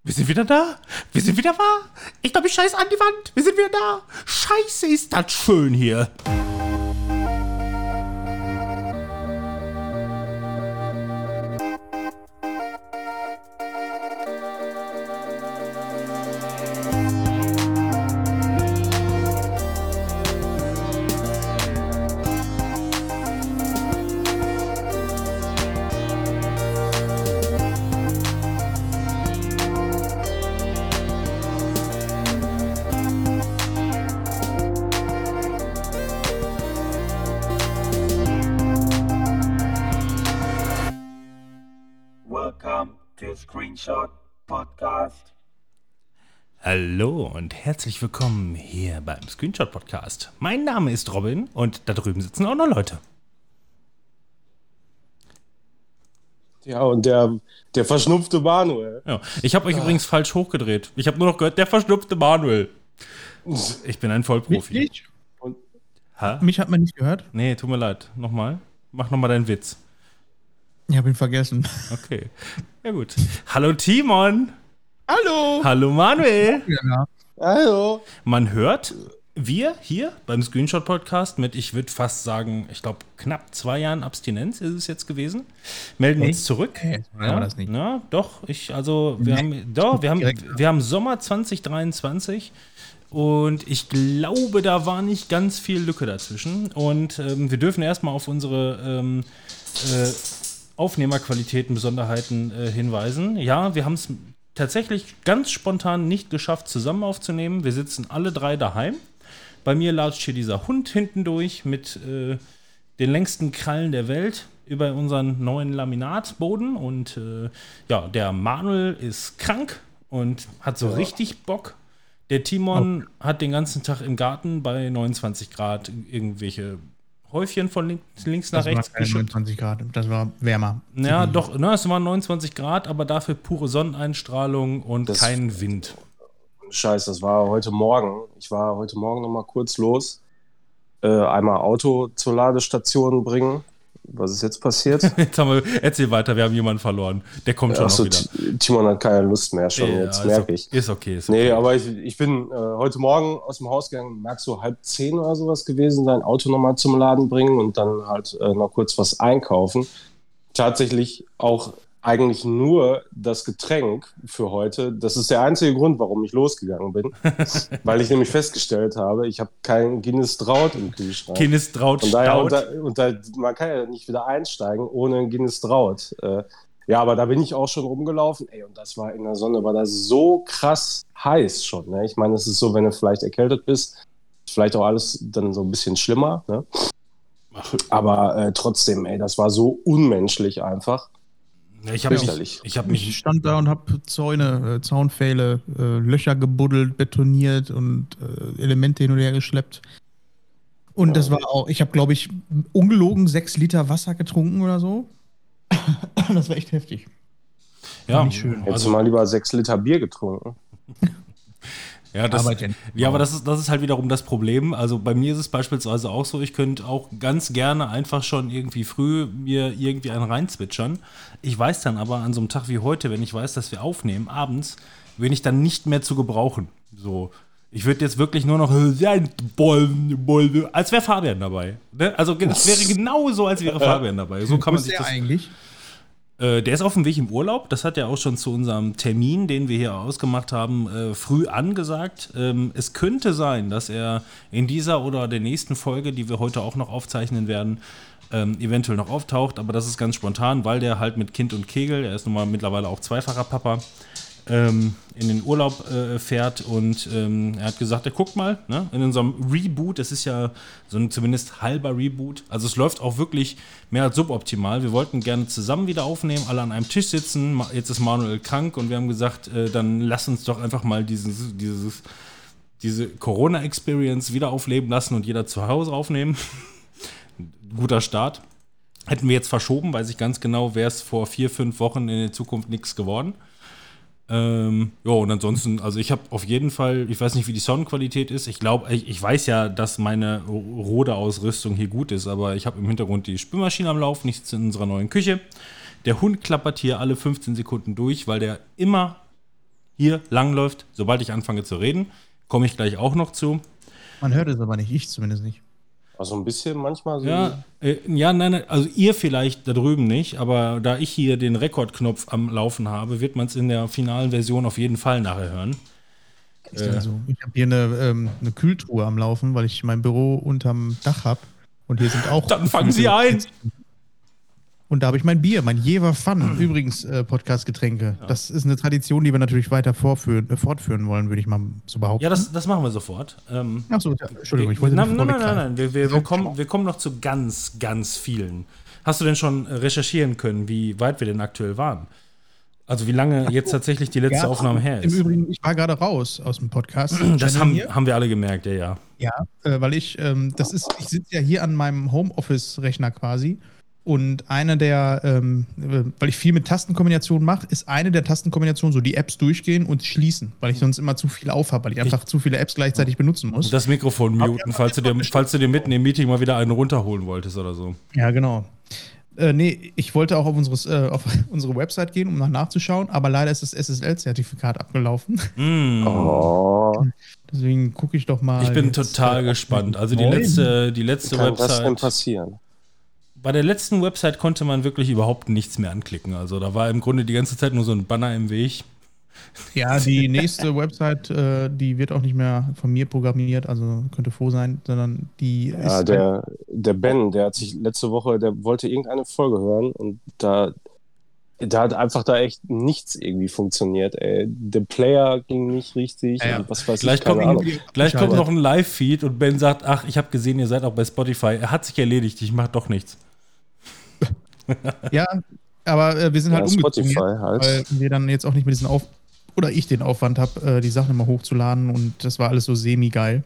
Wir sind wieder da. Wir sind wieder wahr. Ich glaube, ich scheiß an die Wand. Wir sind wieder da. Scheiße, ist das schön hier. Screenshot Podcast. Hallo und herzlich willkommen hier beim Screenshot Podcast. Mein Name ist Robin und da drüben sitzen auch noch Leute. Ja, und der verschnupfte Manuel. Ja, ich habe euch übrigens falsch hochgedreht. Ich habe nur noch gehört, der verschnupfte Manuel. Ich bin ein Vollprofi. Nicht? Mich hat man nicht gehört? Nee, tut mir leid. Nochmal. Mach nochmal deinen Witz. Ich habe ihn vergessen. Okay. Ja gut. Hallo Timon. Hallo. Hallo Manuel. Ja. Hallo. Man hört, wir hier beim Screenshot Podcast mit, ich würde fast sagen, ich glaube knapp 2 Jahren Abstinenz ist es jetzt gewesen, melden uns zurück. Okay, ja, das nicht. Ja, doch, wir haben Sommer 2023 und ich glaube, da war nicht ganz viel Lücke dazwischen und wir dürfen erstmal auf unsere Aufnehmerqualitäten, Besonderheiten hinweisen. Ja, wir haben es tatsächlich ganz spontan nicht geschafft, zusammen aufzunehmen. Wir sitzen alle 3 daheim. Bei mir latscht hier dieser Hund hinten durch mit den längsten Krallen der Welt über unseren neuen Laminatboden. Und der Manuel ist krank und hat so richtig Bock. Der Timon hat den ganzen Tag im Garten bei 29 Grad irgendwelche Häufchen von links nach rechts geschüttet. 29 Grad, das war wärmer. Ja, doch, es waren 29 Grad, aber dafür pure Sonneneinstrahlung und kein Wind. Scheiße, das war heute Morgen. Ich war heute Morgen noch mal kurz los. Einmal Auto zur Ladestation bringen. Was ist jetzt passiert? Erzähl weiter, wir haben jemanden verloren. Der kommt schon noch wieder. Timon hat keine Lust mehr schon, jetzt merke ich. Ist okay. Nee, aber ich bin heute Morgen aus dem Haus gegangen, merkst so 9:30 oder sowas gewesen, sein Auto nochmal zum Laden bringen und dann halt noch kurz was einkaufen. Tatsächlich auch eigentlich nur das Getränk für heute. Das ist der einzige Grund, warum ich losgegangen bin. Weil ich nämlich festgestellt habe, ich habe kein Guinness Draut im Kühlschrank. Guinness Draut man kann ja nicht wieder einsteigen ohne ein Guinness Draut. Ja, aber da bin ich auch schon rumgelaufen. Ey, und das war in der Sonne, war das so krass heiß schon. Ne? Ich meine, es ist so, wenn du vielleicht erkältet bist, vielleicht auch alles dann so ein bisschen schlimmer. Ne? Aber trotzdem, ey, das war so unmenschlich einfach. Ja, ich stand da und habe Zaunpfähle, Löcher gebuddelt, betoniert und Elemente hin und her geschleppt. Und das war auch, ich habe, glaube ich, ungelogen 6 Liter Wasser getrunken oder so. Das war echt heftig. Ja, nicht schön. Hättest du mal lieber 6 Liter Bier getrunken. Ja, aber das ist halt wiederum das Problem. Also bei mir ist es beispielsweise auch so, ich könnte auch ganz gerne einfach schon irgendwie früh mir irgendwie einen reinzwitschern. Ich weiß dann aber an so einem Tag wie heute, wenn ich weiß, dass wir aufnehmen, abends, bin ich dann nicht mehr zu gebrauchen. So, ich würde jetzt wirklich nur noch als wäre Fabian dabei. Ne? Also es wäre genauso, als wäre Fabian dabei. So kann man sich das eigentlich. Der ist auf dem Weg im Urlaub. Das hat er auch schon zu unserem Termin, den wir hier ausgemacht haben, früh angesagt. Es könnte sein, dass er in dieser oder der nächsten Folge, die wir heute auch noch aufzeichnen werden, eventuell noch auftaucht. Aber das ist ganz spontan, weil der halt mit Kind und Kegel, er ist nun mal mittlerweile auch zweifacher Papa, in den Urlaub fährt und er hat gesagt, er guckt mal, ne, in unserem Reboot, das ist ja so ein zumindest halber Reboot, also es läuft auch wirklich mehr als suboptimal. Wir wollten gerne zusammen wieder aufnehmen, alle an einem Tisch sitzen, jetzt ist Manuel krank und wir haben gesagt, dann lass uns doch einfach mal diese Corona-Experience wieder aufleben lassen und jeder zu Hause aufnehmen. Guter Start. Hätten wir jetzt verschoben, weiß ich ganz genau, wäre es vor 4-5 Wochen in der Zukunft nichts geworden. Und ansonsten, also ich habe auf jeden Fall, ich weiß nicht, wie die Soundqualität ist. Ich glaube, ich weiß ja, dass meine Rode-Ausrüstung hier gut ist, aber ich habe im Hintergrund die Spülmaschine am Laufen, ich sitze in unserer neuen Küche. Der Hund klappert hier alle 15 Sekunden durch, weil der immer hier langläuft, sobald ich anfange zu reden. Komme ich gleich auch noch zu. Man hört es aber nicht, ich zumindest nicht. Also ein bisschen manchmal so. Ja, nein, also ihr vielleicht da drüben nicht, aber da ich hier den Rekordknopf am Laufen habe, wird man es in der finalen Version auf jeden Fall nachher hören. Also, ich habe hier eine Kühltruhe am Laufen, weil ich mein Büro unterm Dach habe. Und hier sind auch. Dann fangen Sie ein! Und da habe ich mein Bier, mein Jever Fun, übrigens Podcast-Getränke. Ja. Das ist eine Tradition, die wir natürlich weiter fortführen wollen, würde ich mal so behaupten. Ja, das machen wir sofort. Achso, Entschuldigung, ich wollte nicht Nein. Wir kommen noch zu ganz, ganz vielen. Hast du denn schon recherchieren können, wie weit wir denn aktuell waren? Also wie lange jetzt tatsächlich die letzte Aufnahme her ist? Im Übrigen, ich war gerade raus aus dem Podcast. Das haben wir alle gemerkt, ja. Ja, weil ich sitze ja hier an meinem Homeoffice-Rechner quasi. Und eine der, weil ich viel mit Tastenkombinationen mache, ist eine der Tastenkombinationen so die Apps durchgehen und schließen, weil ich sonst immer zu viel aufhabe, weil ich einfach zu viele Apps gleichzeitig benutzen muss. Das Mikrofon muten, falls du dir mitten im Meeting mal wieder einen runterholen wolltest oder so. Ja, genau. Ich wollte auch auf unsere Website gehen, um nachzuschauen, aber leider ist das SSL-Zertifikat abgelaufen. Oh. Deswegen gucke ich doch mal. Ich bin total gespannt. Also die letzte Website. Kann das denn passieren? Bei der letzten Website konnte man wirklich überhaupt nichts mehr anklicken. Also da war im Grunde die ganze Zeit nur so ein Banner im Weg. Ja, die nächste Website, die wird auch nicht mehr von mir programmiert, also könnte froh sein, sondern die ist. Der Ben, der hat sich letzte Woche, der wollte irgendeine Folge hören und da hat einfach da echt nichts irgendwie funktioniert, ey. Der Player ging nicht richtig, ja. Was weiß gleich ich, keine Ahnung. Gleich kommt noch ein Live-Feed und Ben sagt, ach, ich habe gesehen, ihr seid auch bei Spotify. Er hat sich erledigt, ich mache doch nichts. Ja, aber wir sind halt Spotify halt. Weil wir dann jetzt auch nicht mit ich den Aufwand habe, die Sachen immer hochzuladen und das war alles so semi-geil.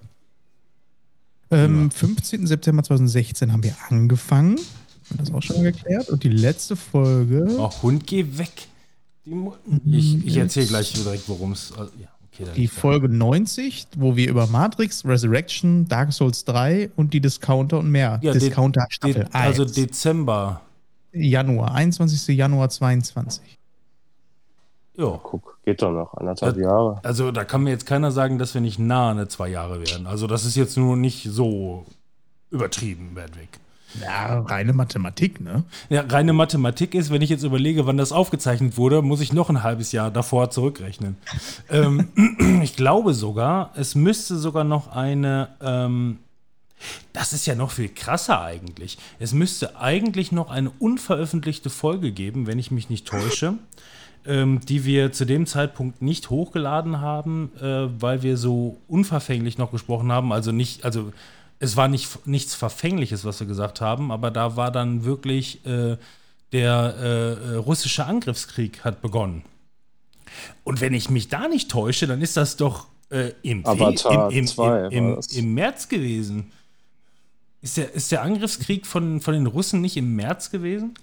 15. September 2016 haben wir angefangen. Haben das auch schon mal geklärt. Und die letzte Folge. Oh, Hund, geh weg. Ich erzähle gleich direkt, worum es. Die Folge 90, wo wir über Matrix, Resurrection, Dark Souls 3 und die Discounter und mehr. Ja, Discounter Staffel 1. Also Dezember. 21. Januar 22. Ja. Guck, geht doch noch 1,5 Jahre. Also da kann mir jetzt keiner sagen, dass wir nicht nah an 2 Jahre werden. Also das ist jetzt nur nicht so übertrieben, Bedwick. Ja, reine Mathematik, ne? Ja, reine Mathematik ist, wenn ich jetzt überlege, wann das aufgezeichnet wurde, muss ich noch ein halbes Jahr davor zurückrechnen. Ich glaube sogar, es müsste sogar noch eine, das ist ja noch viel krasser eigentlich. Es müsste eigentlich noch eine unveröffentlichte Folge geben, wenn ich mich nicht täusche, die wir zu dem Zeitpunkt nicht hochgeladen haben, weil wir so unverfänglich noch gesprochen haben. Es war nichts Verfängliches, was wir gesagt haben, aber da war dann wirklich der russische Angriffskrieg hat begonnen. Und wenn ich mich da nicht täusche, dann ist das doch im März gewesen. Ist der Angriffskrieg von den Russen nicht im März gewesen?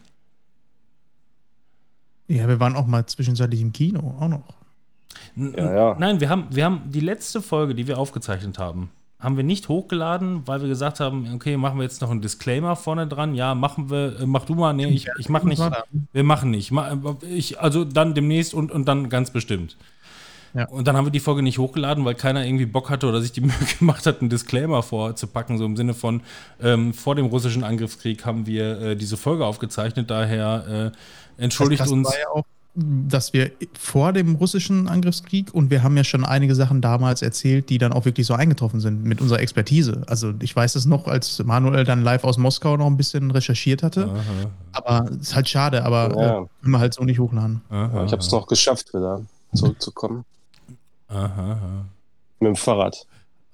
Ja, wir waren auch mal zwischenzeitlich im Kino, auch noch. Ja. Nein, wir haben die letzte Folge, die wir aufgezeichnet haben wir nicht hochgeladen, weil wir gesagt haben, okay, machen wir jetzt noch einen Disclaimer vorne dran. Ja, mach du mal. Nee, ich mach nicht. Wir machen nicht. Also dann demnächst und dann ganz bestimmt. Ja. Und dann haben wir die Folge nicht hochgeladen, weil keiner irgendwie Bock hatte oder sich die Mühe gemacht hat, einen Disclaimer vorzupacken, so im Sinne von, vor dem russischen Angriffskrieg haben wir diese Folge aufgezeichnet, daher entschuldigt uns. War ja auch, dass wir vor dem russischen Angriffskrieg und wir haben ja schon einige Sachen damals erzählt, die dann auch wirklich so eingetroffen sind mit unserer Expertise. Also ich weiß es noch, als Manuel dann live aus Moskau noch ein bisschen recherchiert hatte. Aha. Aber es ist halt schade, aber können wir halt so nicht hochladen. Aha. Ich habe es noch geschafft, wieder zurückzukommen. Mit dem Fahrrad.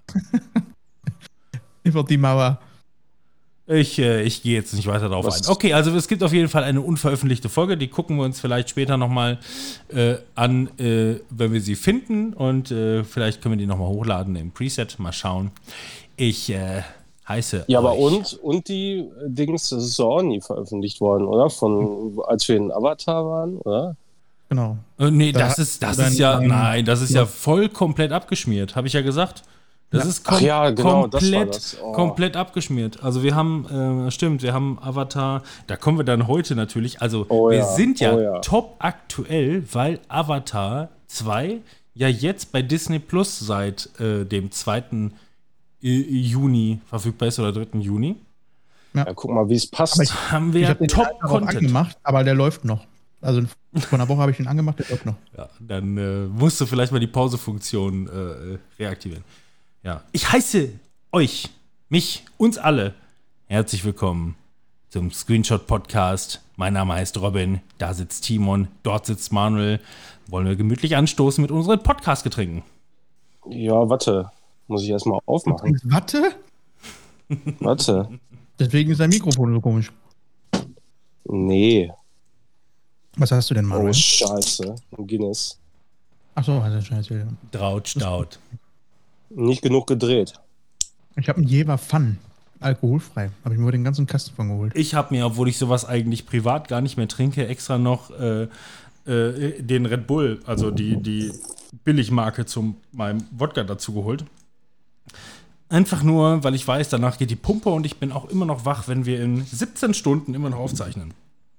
Über die Mauer. Ich gehe jetzt nicht weiter darauf ein. Okay, also es gibt auf jeden Fall eine unveröffentlichte Folge, die gucken wir uns vielleicht später nochmal an, wenn wir sie finden und vielleicht können wir die nochmal hochladen im Preset, mal schauen. Ich heiße Ja, aber und die Dings, das ist doch auch nie veröffentlicht worden, oder? Als wir in Avatar waren, oder? Genau. Nee, das ist ja voll komplett abgeschmiert, habe ich ja gesagt. Das ist komplett abgeschmiert. Also wir haben, wir haben Avatar, da kommen wir dann heute natürlich, also wir sind ja top aktuell, weil Avatar 2 ja jetzt bei Disney Plus seit dem 2. Juni verfügbar ist oder 3. Juni. Ja, guck mal, wie es passt. Haben wir den Top-Content angemacht, aber der läuft noch. Also vor einer Woche habe ich ihn angemacht, der läuft noch. Ja, dann musst du vielleicht mal die Pause-Funktion reaktivieren. Ja, ich heiße euch, mich, uns alle herzlich willkommen zum Screenshot-Podcast. Mein Name heißt Robin, da sitzt Timon, dort sitzt Manuel. Wollen wir gemütlich anstoßen mit unseren Podcast-Getränken? Ja, warte. Muss ich erstmal aufmachen. Warte? Warte. Deswegen ist dein Mikrofon so komisch. Nee. Was hast du denn, Manuel? Oh, scheiße. Ein Guinness. Achso, also scheiße. Draut. Nicht genug gedreht. Ich habe einen Jever Fun. Alkoholfrei. Habe ich mir den ganzen Kasten von geholt. Ich habe mir, obwohl ich sowas eigentlich privat gar nicht mehr trinke, extra noch den Red Bull, also die Billigmarke zu meinem Wodka dazu geholt. Einfach nur, weil ich weiß, danach geht die Pumpe und ich bin auch immer noch wach, wenn wir in 17 Stunden immer noch aufzeichnen.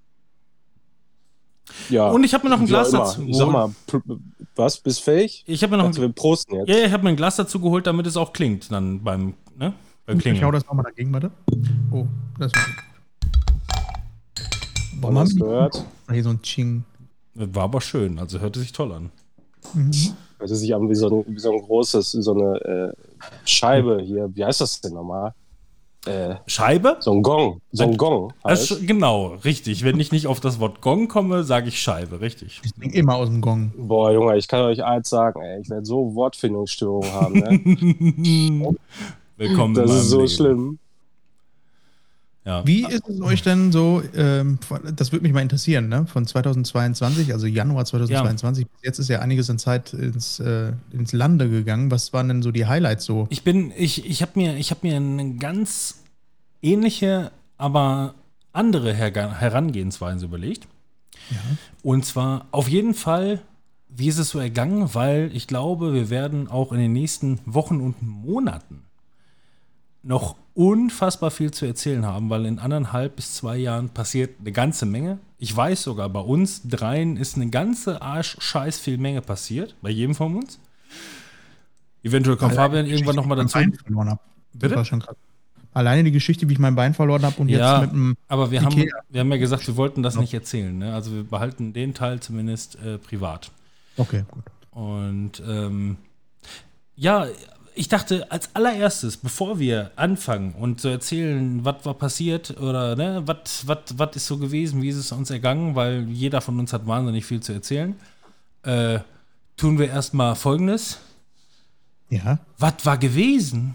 Ja. Und ich habe mir noch ein Glas dazu geholt. Sag mal, was? Bist fähig? Ich habe mir noch wir prosten jetzt. Ja, ich habe mir ein Glas dazu geholt, damit es auch klingt dann beim Klingeln. Ich hau das nochmal dagegen, warte. Oh, das war gut. Warum hast du gehört? Hier so ein Ching. War aber schön, also hörte sich toll an. Hörte sich an wie so ein großes, wie so eine Scheibe hier. Wie heißt das denn nochmal? Scheibe? So ein Gong. Halt. Genau, richtig. Wenn ich nicht auf das Wort Gong komme, sage ich Scheibe, richtig. Ich denke immer aus dem Gong. Boah, Junge, ich kann euch eins sagen, ey, ich werde so Wortfindungsstörungen haben, ne? Willkommen das in meinem ist so Leben. Schlimm. Ja. Wie ist es euch denn so, das würde mich mal interessieren, ne? Von 2022, also Januar 2022, bis jetzt ist ja einiges an Zeit ins Lande gegangen. Was waren denn so die Highlights so? Ich habe mir eine ganz ähnliche, aber andere Herangehensweise überlegt. Ja. Und zwar auf jeden Fall, wie ist es so ergangen, weil ich glaube, wir werden auch in den nächsten Wochen und Monaten noch unfassbar viel zu erzählen haben, weil in 1,5 bis 2 Jahren passiert eine ganze Menge. Ich weiß sogar, bei uns dreien ist eine ganze Arsch-Scheiß viel Menge passiert, bei jedem von uns. Eventuell kommt Fabian irgendwann nochmal dazu. Das war schon krass. Alleine die Geschichte, wie ich mein Bein verloren habe und Ja, jetzt mit dem aber wir haben ja gesagt, wir wollten das nicht erzählen. Ne? Also wir behalten den Teil zumindest privat. Okay, gut. Und ja, ich dachte, als allererstes, bevor wir anfangen und zu erzählen, was war passiert oder ne, was ist so gewesen, wie ist es uns ergangen, weil jeder von uns hat wahnsinnig viel zu erzählen, tun wir erstmal Folgendes. Ja. Was war gewesen?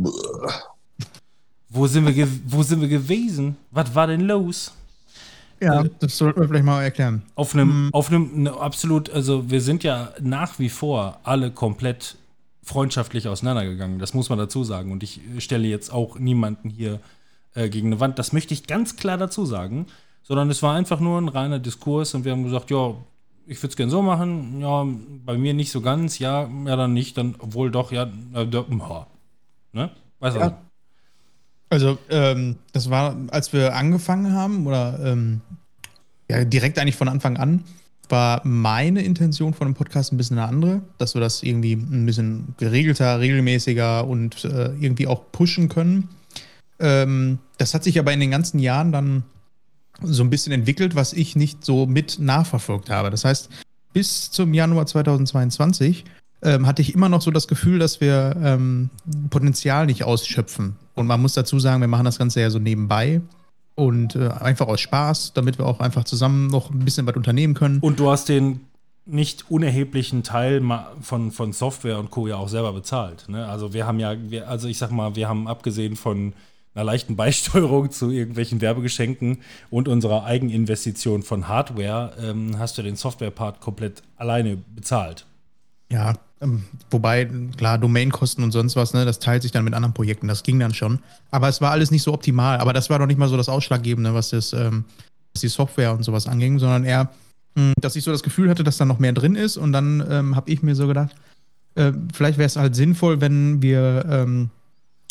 Wo sind wir gewesen? Was war denn los? Ja, das sollten wir vielleicht mal erklären. Auf einem absolut, also wir sind ja nach wie vor alle komplett freundschaftlich auseinandergegangen. Das muss man dazu sagen. Und ich stelle jetzt auch niemanden hier gegen eine Wand. Das möchte ich ganz klar dazu sagen. Sondern es war einfach nur ein reiner Diskurs und wir haben gesagt, ja, ich würde es gerne so machen. Ja, bei mir nicht so ganz. Ja, dann nicht. Dann wohl doch, ja. Ne? Weißt du? Ja. Also, das war, als wir angefangen haben, oder ja, direkt eigentlich von Anfang an, war meine Intention von dem Podcast ein bisschen eine andere, dass wir das irgendwie ein bisschen geregelter, regelmäßiger und irgendwie auch pushen können. Das hat sich aber in den ganzen Jahren dann so ein bisschen entwickelt, was ich nicht so mit nachverfolgt habe. Das heißt, bis zum Januar 2022 hatte ich immer noch so das Gefühl, dass wir Potenzial nicht ausschöpfen. Und man muss dazu sagen, wir machen das Ganze ja so nebenbei und einfach aus Spaß, damit wir auch einfach zusammen noch ein bisschen was unternehmen können. Und du hast den nicht unerheblichen Teil von Software und Co. ja auch selber bezahlt. Ne? Also wir haben ich sag mal, wir haben abgesehen von einer leichten Beisteuerung zu irgendwelchen Werbegeschenken und unserer Eigeninvestition von Hardware, hast du den Software-Part komplett alleine bezahlt. Ja, wobei, klar, Domainkosten und sonst was, ne, das teilt sich dann mit anderen Projekten, das ging dann schon. Aber es war alles nicht so optimal. Aber das war doch nicht mal so das Ausschlaggebende, was die Software und sowas anging, sondern eher, dass ich so das Gefühl hatte, dass da noch mehr drin ist. Und dann habe ich mir so gedacht, vielleicht wäre es halt sinnvoll, wenn wir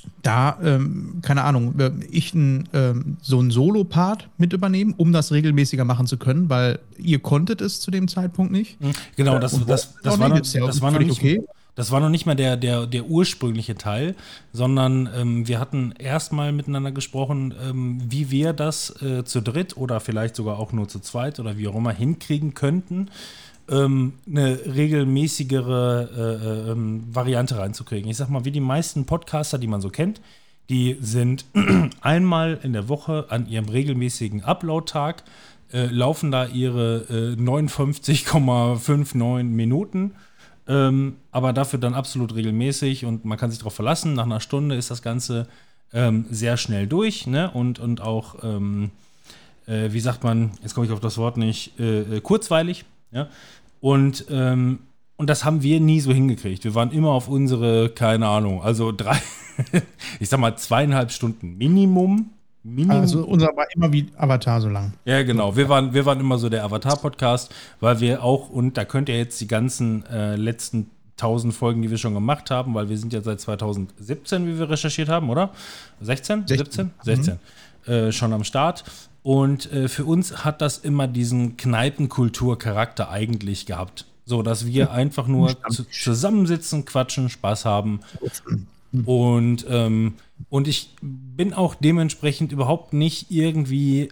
da, keine Ahnung, so einen Solo-Part mit übernehmen, um das regelmäßiger machen zu können, weil ihr konntet es zu dem Zeitpunkt nicht. Genau, das war noch nicht, okay. Das war noch nicht mal der ursprüngliche Teil, sondern wir hatten erstmal miteinander gesprochen, wie wir das zu dritt oder vielleicht sogar auch nur zu zweit oder wie auch immer hinkriegen könnten, eine regelmäßigere Variante reinzukriegen. Ich sag mal, wie die meisten Podcaster, die man so kennt, die sind einmal in der Woche an ihrem regelmäßigen Upload-Tag, laufen da ihre 59,59 Minuten, aber dafür dann absolut regelmäßig und man kann sich darauf verlassen. Nach einer Stunde ist das Ganze sehr schnell durch, ne? Und auch, wie sagt man, jetzt komme ich auf das Wort nicht, kurzweilig. Ja? Und das haben wir nie so hingekriegt. Wir waren immer auf unsere, keine Ahnung, also ich sag mal 2,5 Stunden Minimum. Also unser war immer wie Avatar so lang. Ja, genau. Wir waren immer so der Avatar-Podcast, weil wir auch, und da könnt ihr jetzt die ganzen letzten 1000 Folgen, die wir schon gemacht haben, weil wir sind ja seit 2017, wie wir recherchiert haben, oder? 16? 17? 16. Schon am Start. Und für uns hat das immer diesen Kneipenkultur-Charakter eigentlich gehabt. So, dass wir einfach nur zusammensitzen, quatschen, Spaß haben. Und ich bin auch dementsprechend überhaupt nicht irgendwie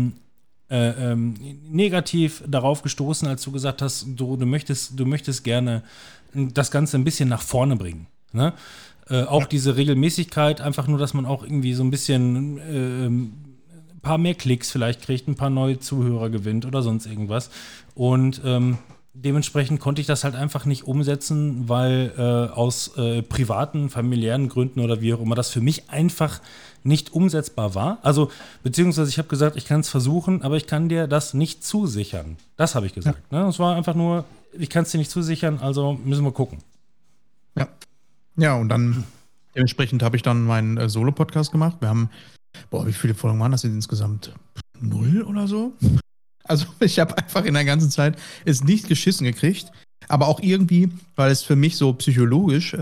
negativ darauf gestoßen, als du gesagt hast, du möchtest gerne das Ganze ein bisschen nach vorne bringen. Ne? Auch diese Regelmäßigkeit, einfach nur, dass man auch irgendwie so ein bisschen ein paar mehr Klicks vielleicht kriegt, ein paar neue Zuhörer gewinnt oder sonst irgendwas. Und dementsprechend konnte ich das halt einfach nicht umsetzen, weil aus privaten, familiären Gründen oder wie auch immer das für mich einfach nicht umsetzbar war. Also, beziehungsweise ich habe gesagt, ich kann es versuchen, aber ich kann dir das nicht zusichern. Das habe ich gesagt. Ja. Ne? Es war einfach nur, ich kann es dir nicht zusichern, also müssen wir gucken. Ja. Ja, und dann dementsprechend habe ich dann meinen Solo-Podcast gemacht. Wir haben, wie viele Folgen waren das denn insgesamt? 0 oder so? Also ich habe einfach in der ganzen Zeit es nicht geschissen gekriegt, aber auch irgendwie, weil es für mich so psychologisch,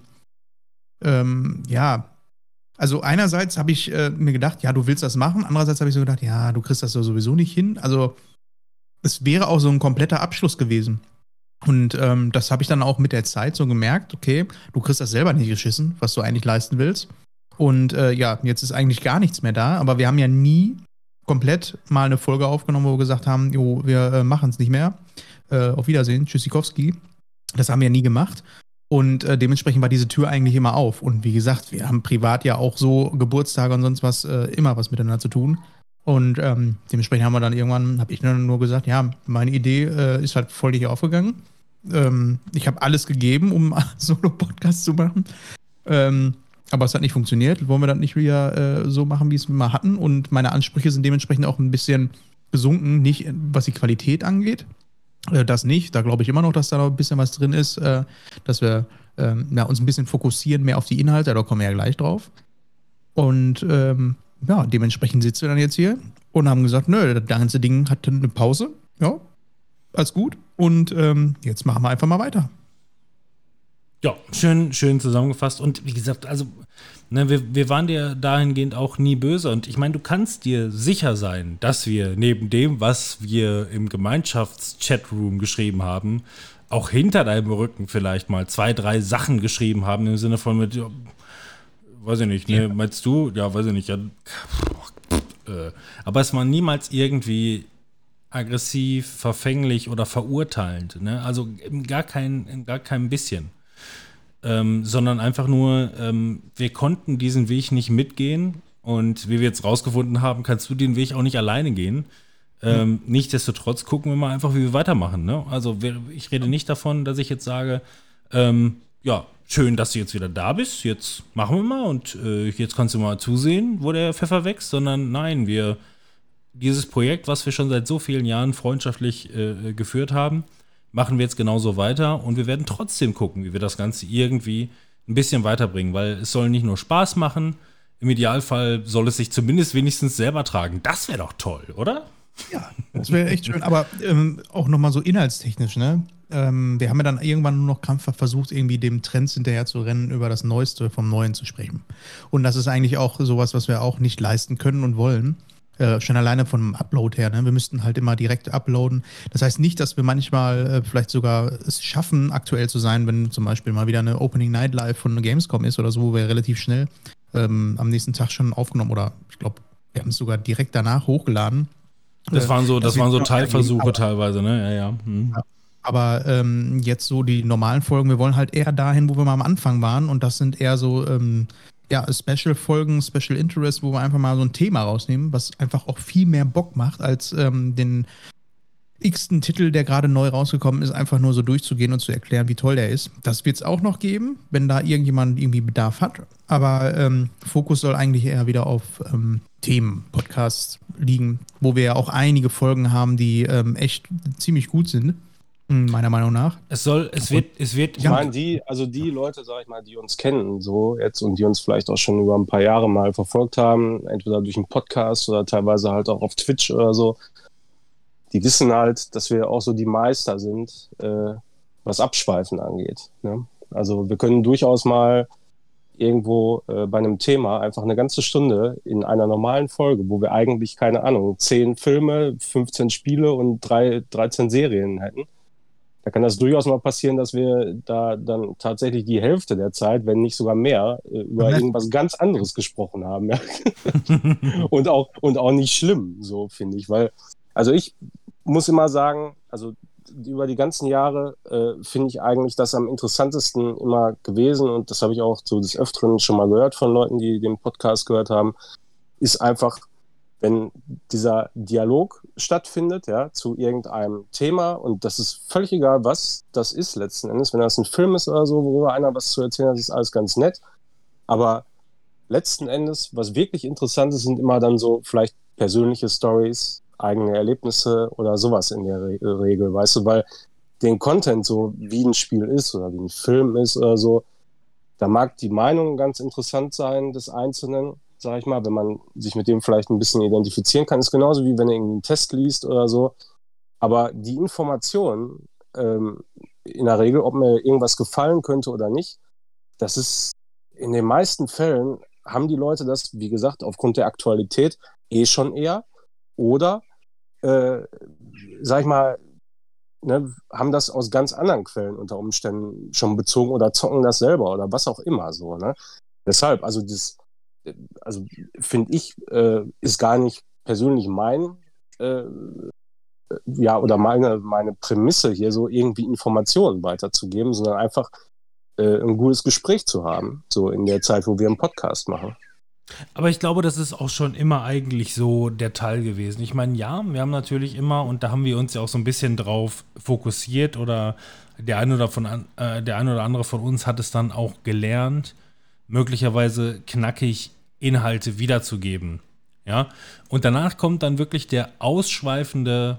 also einerseits habe ich mir gedacht, ja, du willst das machen, andererseits habe ich so gedacht, ja, du kriegst das sowieso nicht hin, also es wäre auch so ein kompletter Abschluss gewesen. Und das habe ich dann auch mit der Zeit so gemerkt, okay, du kriegst das selber nicht geschissen, was du eigentlich leisten willst. Und jetzt ist eigentlich gar nichts mehr da, aber wir haben ja nie komplett mal eine Folge aufgenommen, wo wir gesagt haben, jo, wir machen es nicht mehr. Auf Wiedersehen, Tschüssikowski. Das haben wir nie gemacht. Und dementsprechend war diese Tür eigentlich immer auf. Und wie gesagt, wir haben privat ja auch so Geburtstage und sonst was immer was miteinander zu tun. Und dementsprechend haben wir dann irgendwann, habe ich dann nur gesagt, ja, meine Idee ist halt voll nicht aufgegangen. Ich habe alles gegeben, um einen Solo-Podcast zu machen. Aber es hat nicht funktioniert. Wollen wir das nicht wieder so machen, wie es wir mal hatten? Und meine Ansprüche sind dementsprechend auch ein bisschen gesunken, nicht was die Qualität angeht. Das nicht. Da glaube ich immer noch, dass da noch ein bisschen was drin ist, dass wir uns ein bisschen fokussieren, mehr auf die Inhalte. Da kommen wir ja gleich drauf. Und dementsprechend sitzen wir dann jetzt hier und haben gesagt, nö, das ganze Ding hat eine Pause. Ja, alles gut. Und jetzt machen wir einfach mal weiter. Ja, schön zusammengefasst. Und wie gesagt, also wir waren dir dahingehend auch nie böse. Und ich meine, du kannst dir sicher sein, dass wir neben dem, was wir im Gemeinschafts-Chatroom geschrieben haben, auch hinter deinem Rücken vielleicht mal 2, 3 Sachen geschrieben haben, im Sinne von mit, ja, weiß ich nicht, ne, meinst du? Ja, weiß ich nicht. Ja, aber es war niemals irgendwie aggressiv, verfänglich oder verurteilend. Ne? Also gar kein bisschen. Sondern einfach nur, wir konnten diesen Weg nicht mitgehen und wie wir jetzt rausgefunden haben, kannst du den Weg auch nicht alleine gehen. Nichtsdestotrotz gucken wir mal einfach, wie wir weitermachen. Ne? Also ich rede nicht davon, dass ich jetzt sage, schön, dass du jetzt wieder da bist, jetzt machen wir mal und jetzt kannst du mal zusehen, wo der Pfeffer wächst, sondern nein, dieses Projekt, was wir schon seit so vielen Jahren freundschaftlich geführt haben, machen wir jetzt genauso weiter und wir werden trotzdem gucken, wie wir das Ganze irgendwie ein bisschen weiterbringen, weil es soll nicht nur Spaß machen, im Idealfall soll es sich zumindest wenigstens selber tragen. Das wäre doch toll, oder? Ja, das wäre echt schön, aber auch nochmal so inhaltstechnisch, ne? wir haben ja dann irgendwann nur noch krampfhaft versucht, irgendwie dem Trends hinterher zu rennen, über das Neueste vom Neuen zu sprechen. Und das ist eigentlich auch sowas, was wir auch nicht leisten können und wollen. Schon alleine vom Upload her, ne? Wir müssten halt immer direkt uploaden. Das heißt nicht, dass wir manchmal vielleicht sogar es schaffen, aktuell zu sein, wenn zum Beispiel mal wieder eine Opening Night Live von Gamescom ist oder so, wo wir relativ schnell am nächsten Tag schon aufgenommen oder ich glaube, wir haben es sogar direkt danach hochgeladen. Das waren so Teilversuche teilweise, ne? Ja. Ja. Aber jetzt so die normalen Folgen, wir wollen halt eher dahin, wo wir mal am Anfang waren und das sind eher so Special-Folgen, Special Interest, wo wir einfach mal so ein Thema rausnehmen, was einfach auch viel mehr Bock macht, als den x-ten Titel, der gerade neu rausgekommen ist, einfach nur so durchzugehen und zu erklären, wie toll der ist. Das wird es auch noch geben, wenn da irgendjemand irgendwie Bedarf hat. Aber Fokus soll eigentlich eher wieder auf Themen, Podcasts liegen, wo wir ja auch einige Folgen haben, die echt ziemlich gut sind. Meiner Meinung nach. Es wird. Ich meine, die Leute, sag ich mal, die uns kennen, so jetzt und die uns vielleicht auch schon über ein paar Jahre mal verfolgt haben, entweder durch einen Podcast oder teilweise halt auch auf Twitch oder so, die wissen halt, dass wir auch so die Meister sind, was Abschweifen angeht. Ne? Also wir können durchaus mal irgendwo bei einem Thema einfach eine ganze Stunde in einer normalen Folge, wo wir eigentlich, keine Ahnung, 10 Filme, 15 Spiele und 13 Serien hätten. Da kann das durchaus mal passieren, dass wir da dann tatsächlich die Hälfte der Zeit, wenn nicht sogar mehr, über irgendwas ganz anderes gesprochen haben. Ja? und auch nicht schlimm, so finde ich. Weil, also ich muss immer sagen, also über die ganzen Jahre finde ich eigentlich das am interessantesten immer gewesen und das habe ich auch so des Öfteren schon mal gehört von Leuten, die den Podcast gehört haben, ist einfach, wenn dieser Dialog stattfindet, ja, zu irgendeinem Thema und das ist völlig egal, was das ist letzten Endes. Wenn das ein Film ist oder so, worüber einer was zu erzählen hat, ist alles ganz nett. Aber letzten Endes, was wirklich interessant ist, sind immer dann so vielleicht persönliche Storys, eigene Erlebnisse oder sowas in der Regel, weißt du, weil den Content, so wie ein Spiel ist oder wie ein Film ist oder so, da mag die Meinung ganz interessant sein des Einzelnen, sag ich mal, wenn man sich mit dem vielleicht ein bisschen identifizieren kann, ist genauso wie wenn er einen Test liest oder so. Aber die Information, in der Regel, ob mir irgendwas gefallen könnte oder nicht, das ist in den meisten Fällen, haben die Leute das, wie gesagt, aufgrund der Aktualität schon eher oder, sag ich mal, ne, haben das aus ganz anderen Quellen unter Umständen schon bezogen oder zocken das selber oder was auch immer so. Ne? Deshalb, also finde ich, ist gar nicht persönlich mein, oder meine Prämisse hier so irgendwie Informationen weiterzugeben, sondern einfach ein gutes Gespräch zu haben, so in der Zeit, wo wir einen Podcast machen. Aber ich glaube, das ist auch schon immer eigentlich so der Teil gewesen. Ich meine, ja, wir haben natürlich immer, und da haben wir uns ja auch so ein bisschen drauf fokussiert oder der ein oder andere von uns hat es dann auch gelernt, möglicherweise knackig Inhalte wiederzugeben. Ja? Und danach kommt dann wirklich der ausschweifende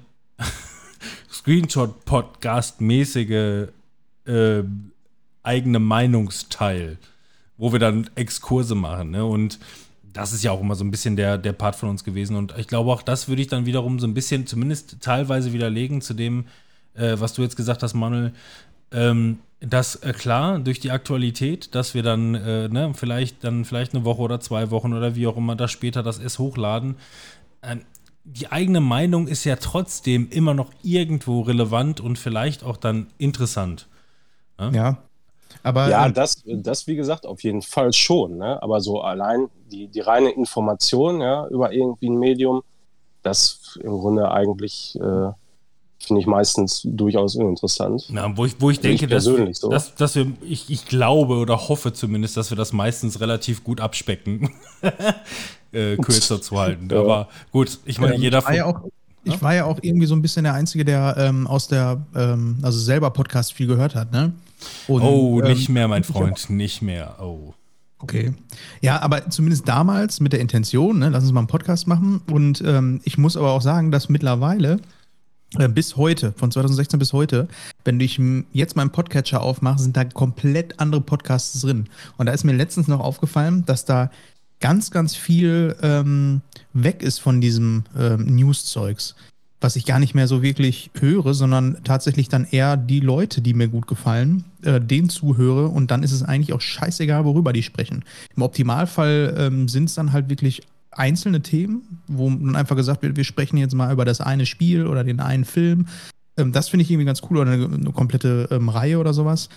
Screenshot-Podcast-mäßige eigene Meinungsteil, wo wir dann Exkurse machen. Ne? Und das ist ja auch immer so ein bisschen der Part von uns gewesen. Und ich glaube, auch das würde ich dann wiederum so ein bisschen zumindest teilweise widerlegen zu dem, was du jetzt gesagt hast, Manuel. Das klar, durch die Aktualität, dass wir dann, vielleicht eine Woche oder 2 Wochen oder wie auch immer das später das S hochladen. Die eigene Meinung ist ja trotzdem immer noch irgendwo relevant und vielleicht auch dann interessant. Ne? Ja. Aber, ja, das wie gesagt auf jeden Fall schon, ne? Aber so allein die reine Information, ja, über irgendwie ein Medium, das im Grunde eigentlich finde ich meistens durchaus uninteressant. Ja, wo ich denke, dass wir, ich glaube oder hoffe zumindest, dass wir das meistens relativ gut abspecken, kürzer zu halten. Ja. Aber gut, ich meine, jeder Ich war ja auch irgendwie so ein bisschen der Einzige, der aus der, also selber Podcast viel gehört hat, ne? Und, nicht mehr, mein Freund, nicht mehr. Oh. Okay. Ja, aber zumindest damals mit der Intention, ne, lass uns mal einen Podcast machen. Und ich muss aber auch sagen, dass mittlerweile bis heute, von 2016 bis heute, wenn ich jetzt meinen Podcatcher aufmache, sind da komplett andere Podcasts drin. Und da ist mir letztens noch aufgefallen, dass da ganz, ganz viel weg ist von diesem News-Zeugs. was ich gar nicht mehr so wirklich höre, sondern tatsächlich dann eher die Leute, die mir gut gefallen, denen zuhöre und dann ist es eigentlich auch scheißegal, worüber die sprechen. Im Optimalfall sind es dann halt wirklich einzelne Themen, wo dann einfach gesagt wird, wir sprechen jetzt mal über das eine Spiel oder den einen Film. Das finde ich irgendwie ganz cool oder eine komplette Reihe oder sowas.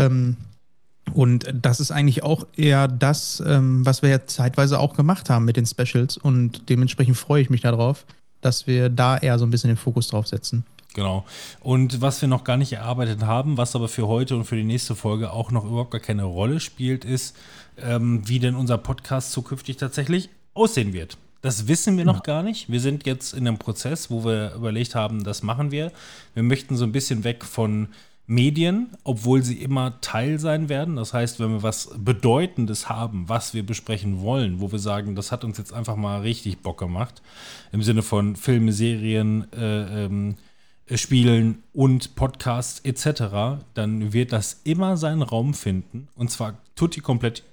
Und das ist eigentlich auch eher das, was wir ja zeitweise auch gemacht haben mit den Specials und dementsprechend freue ich mich darauf, dass wir da eher so ein bisschen den Fokus drauf setzen. Genau. Und was wir noch gar nicht erarbeitet haben, was aber für heute und für die nächste Folge auch noch überhaupt gar keine Rolle spielt, ist, wie denn unser Podcast zukünftig tatsächlich aussehen wird. Das wissen wir noch gar nicht. Wir sind jetzt in einem Prozess, wo wir überlegt haben, das machen wir. Wir möchten so ein bisschen weg von Medien, obwohl sie immer Teil sein werden. Das heißt, wenn wir was Bedeutendes haben, was wir besprechen wollen, wo wir sagen, das hat uns jetzt einfach mal richtig Bock gemacht, im Sinne von Filme, Serien, Spielen und Podcasts etc., dann wird das immer seinen Raum finden. Und zwar tutti komplett,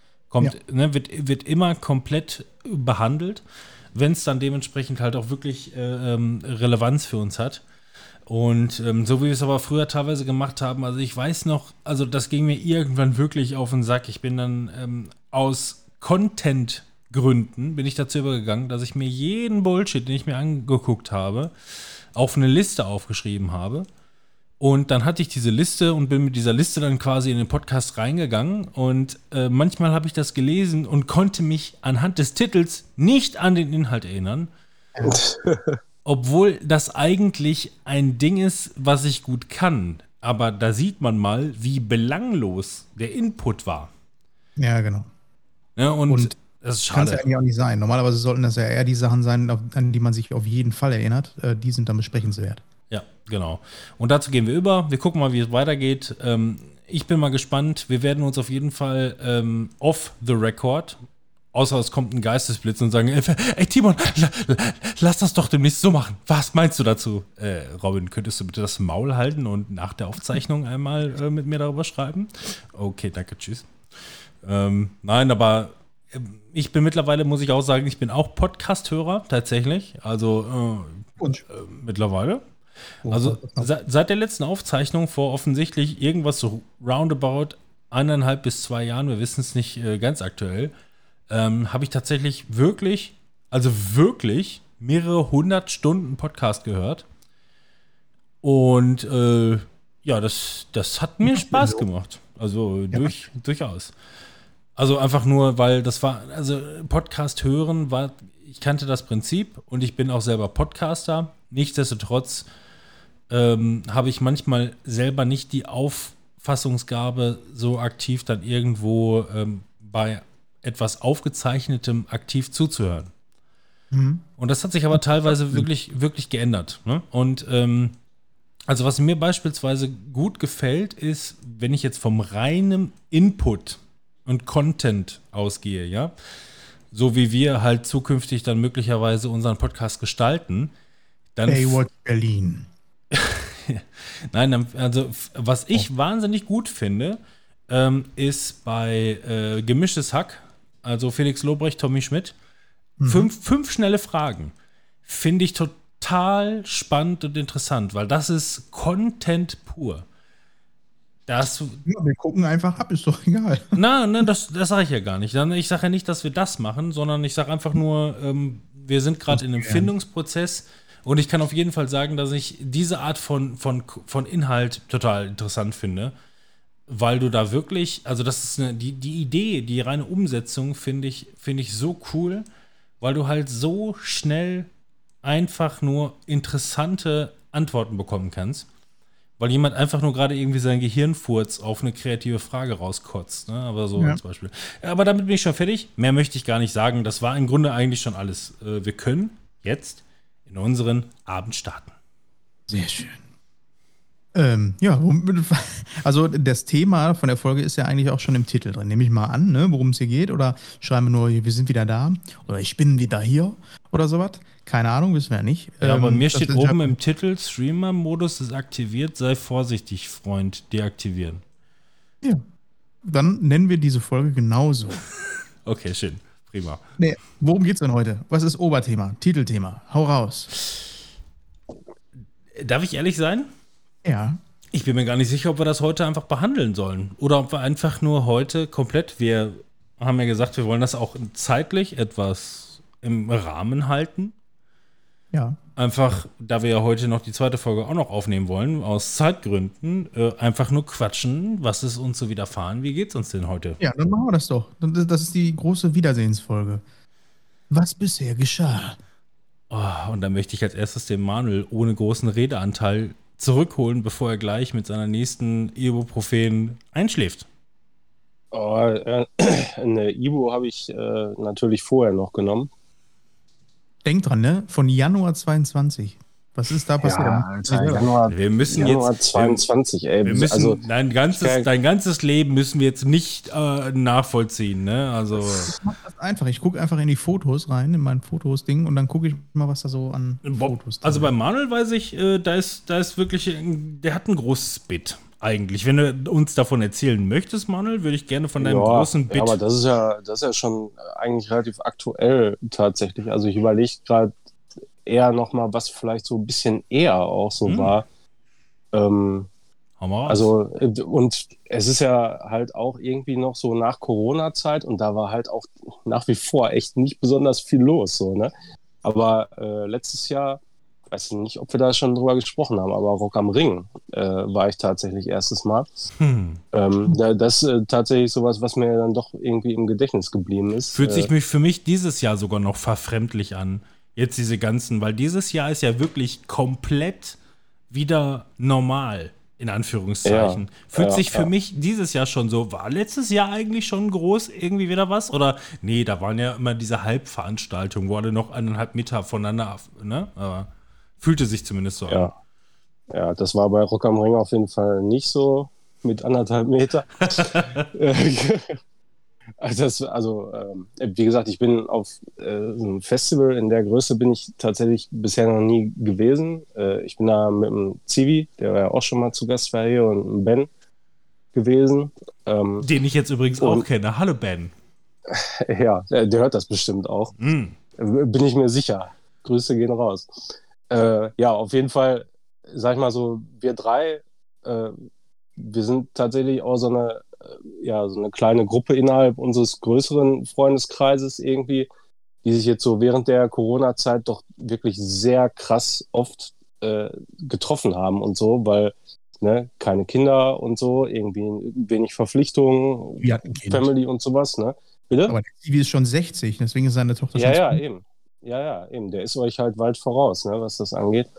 wird immer komplett behandelt, wenn es dann dementsprechend halt auch wirklich Relevanz für uns hat. Und so wie wir es aber früher teilweise gemacht haben, also ich weiß noch, also das ging mir irgendwann wirklich auf den Sack. Ich bin dann aus Content-Gründen bin ich dazu übergegangen, dass ich mir jeden Bullshit, den ich mir angeguckt habe, auf eine Liste aufgeschrieben habe. Und dann hatte ich diese Liste und bin mit dieser Liste dann quasi in den Podcast reingegangen. Und manchmal habe ich das gelesen und konnte mich anhand des Titels nicht an den Inhalt erinnern. Obwohl das eigentlich ein Ding ist, was ich gut kann. Aber da sieht man mal, wie belanglos der Input war. Ja, genau. Ja, und das ist schade. Kann es ja eigentlich auch nicht sein. Normalerweise sollten das ja eher die Sachen sein, an die man sich auf jeden Fall erinnert. Die sind dann besprechenswert. Ja, genau. Und dazu gehen wir über. Wir gucken mal, wie es weitergeht. Ich bin mal gespannt. Wir werden uns auf jeden Fall off the record, außer es kommt ein Geistesblitz und sagen, ey Timon, lass das doch demnächst so machen. Was meinst du dazu? Robin, könntest du bitte das Maul halten und nach der Aufzeichnung einmal mit mir darüber schreiben? Okay, danke, tschüss. Nein, aber ich bin mittlerweile, muss ich auch sagen, ich bin auch Podcast-Hörer, tatsächlich. Also mittlerweile. Also seit der letzten Aufzeichnung vor offensichtlich irgendwas so roundabout 1,5 bis 2 Jahren, wir wissen es nicht ganz aktuell, habe ich tatsächlich wirklich mehrere 100 Stunden Podcast gehört. Und das hat mir Spaß gemacht. Also durchaus. Also einfach nur, weil das war, also Podcast hören war, ich kannte das Prinzip und ich bin auch selber Podcaster. Nichtsdestotrotz habe ich manchmal selber nicht die Auffassungsgabe, so aktiv dann irgendwo bei etwas Aufgezeichnetem aktiv zuzuhören. Mhm. Und das hat sich aber teilweise wirklich, wirklich geändert. Ne? Und also was mir beispielsweise gut gefällt, ist, wenn ich jetzt vom reinen Input und Content ausgehe, ja, so wie wir halt zukünftig dann möglicherweise unseren Podcast gestalten, dann Baywatch Berlin. Nein, also was ich wahnsinnig gut finde, ist bei Gemischtes Hack, also Felix Lobrecht, Tommy Schmidt, 5 schnelle Fragen. Finde ich total spannend und interessant, weil das ist Content pur. Wir gucken einfach ab, ist doch egal. Nein, das sage ich ja gar nicht. Ich sage ja nicht, dass wir das machen, sondern ich sage einfach nur, wir sind gerade in einem Findungsprozess und ich kann auf jeden Fall sagen, dass ich diese Art von Inhalt total interessant finde, weil du da wirklich, also das ist die Idee, die reine Umsetzung finde ich so cool, weil du halt so schnell einfach nur interessante Antworten bekommen kannst. Weil jemand einfach nur gerade irgendwie sein Gehirnfurz auf eine kreative Frage rauskotzt. Ne? Aber so als Beispiel. Aber damit bin ich schon fertig. Mehr möchte ich gar nicht sagen. Das war im Grunde eigentlich schon alles. Wir können jetzt in unseren Abend starten. Sehr schön. Also das Thema von der Folge ist ja eigentlich auch schon im Titel drin. Nehme ich mal an, ne, worum es hier geht. Oder schreiben wir nur, wir sind wieder da. Oder ich bin wieder hier. Oder sowas. Keine Ahnung, wissen wir ja nicht. Ja, aber mir steht oben im Titel, Streamer-Modus ist aktiviert. Sei vorsichtig, Freund. Deaktivieren. Ja. Dann nennen wir diese Folge genauso. Okay, schön. Prima. Nee, worum geht's denn heute? Was ist Oberthema? Titelthema? Hau raus. Darf ich ehrlich sein? Ja. Ich bin mir gar nicht sicher, ob wir das heute einfach behandeln sollen. Oder ob wir einfach nur heute komplett, wir haben ja gesagt, wir wollen das auch zeitlich etwas im Rahmen halten. Ja. Einfach, da wir ja heute noch die zweite Folge auch noch aufnehmen wollen, aus Zeitgründen, einfach nur quatschen, was ist uns so widerfahren, wie geht's uns denn heute? Ja, dann machen wir das doch. Das ist die große Wiedersehensfolge. Was bisher geschah. Oh, und da möchte ich als erstes den Manuel ohne großen Redeanteil zurückholen, bevor er gleich mit seiner nächsten Ibuprofen einschläft. Eine Ibu habe ich natürlich vorher noch genommen. Denk dran, ne? Von Januar 22. Was ist da passiert? Ja, Alter, Januar 22, ey. Wir müssen, also, dein ganzes Leben müssen wir jetzt nicht nachvollziehen, ne? Also. Ich mach das einfach. Ich gucke einfach in die Fotos rein, in mein Fotos-Ding und dann gucke ich mal, was da so an Fotos Also bei Manuel weiß ich, da ist wirklich, der hat ein großes Bit. Eigentlich, wenn du uns davon erzählen möchtest, Manuel, würde ich gerne von deinem großen Bit. Ja, aber das ist ja schon eigentlich relativ aktuell tatsächlich. Also ich überlege gerade eher nochmal, was vielleicht so ein bisschen eher auch so war. Also, und es ist ja halt auch irgendwie noch so nach Corona-Zeit und da war halt auch nach wie vor echt nicht besonders viel los, so, ne? Aber letztes Jahr, weiß ich nicht, ob wir da schon drüber gesprochen haben, aber Rock am Ring war ich tatsächlich erstes Mal. Das ist tatsächlich sowas, was mir dann doch irgendwie im Gedächtnis geblieben ist. Fühlt sich für mich dieses Jahr sogar noch verfremdlich an. Jetzt diese ganzen, weil dieses Jahr ist ja wirklich komplett wieder normal, in Anführungszeichen. Ja, Fühlt sich für mich dieses Jahr schon so, war letztes Jahr eigentlich schon groß irgendwie wieder was? Oder, nee, da waren ja immer diese Halbveranstaltungen, wo alle noch 1,5 Meter voneinander, ne? Aber fühlte sich zumindest so an. Ja, das war bei Rock am Ring auf jeden Fall nicht so mit 1,5 Meter. Wie gesagt, ich bin auf so einem Festival in der Größe bin ich tatsächlich bisher noch nie gewesen. Ich bin da mit dem Zivi, der ja auch schon mal zu Gast war hier, und dem Ben gewesen. Den ich jetzt übrigens auch kenne. Hallo Ben. Ja, der hört das bestimmt auch. Bin ich mir sicher. Grüße gehen raus. Ja, auf jeden Fall, sag ich mal so, wir drei, wir sind tatsächlich auch so eine kleine Gruppe innerhalb unseres größeren Freundeskreises irgendwie, die sich jetzt so während der Corona-Zeit doch wirklich sehr krass oft getroffen haben und so, weil keine Kinder und so, irgendwie wenig Verpflichtungen, Family und sowas, ne? Bitte? Aber der Stevie ist schon 60, deswegen ist seine Tochter schon eben. Ja, eben. Der ist euch halt weit voraus, ne, was das angeht.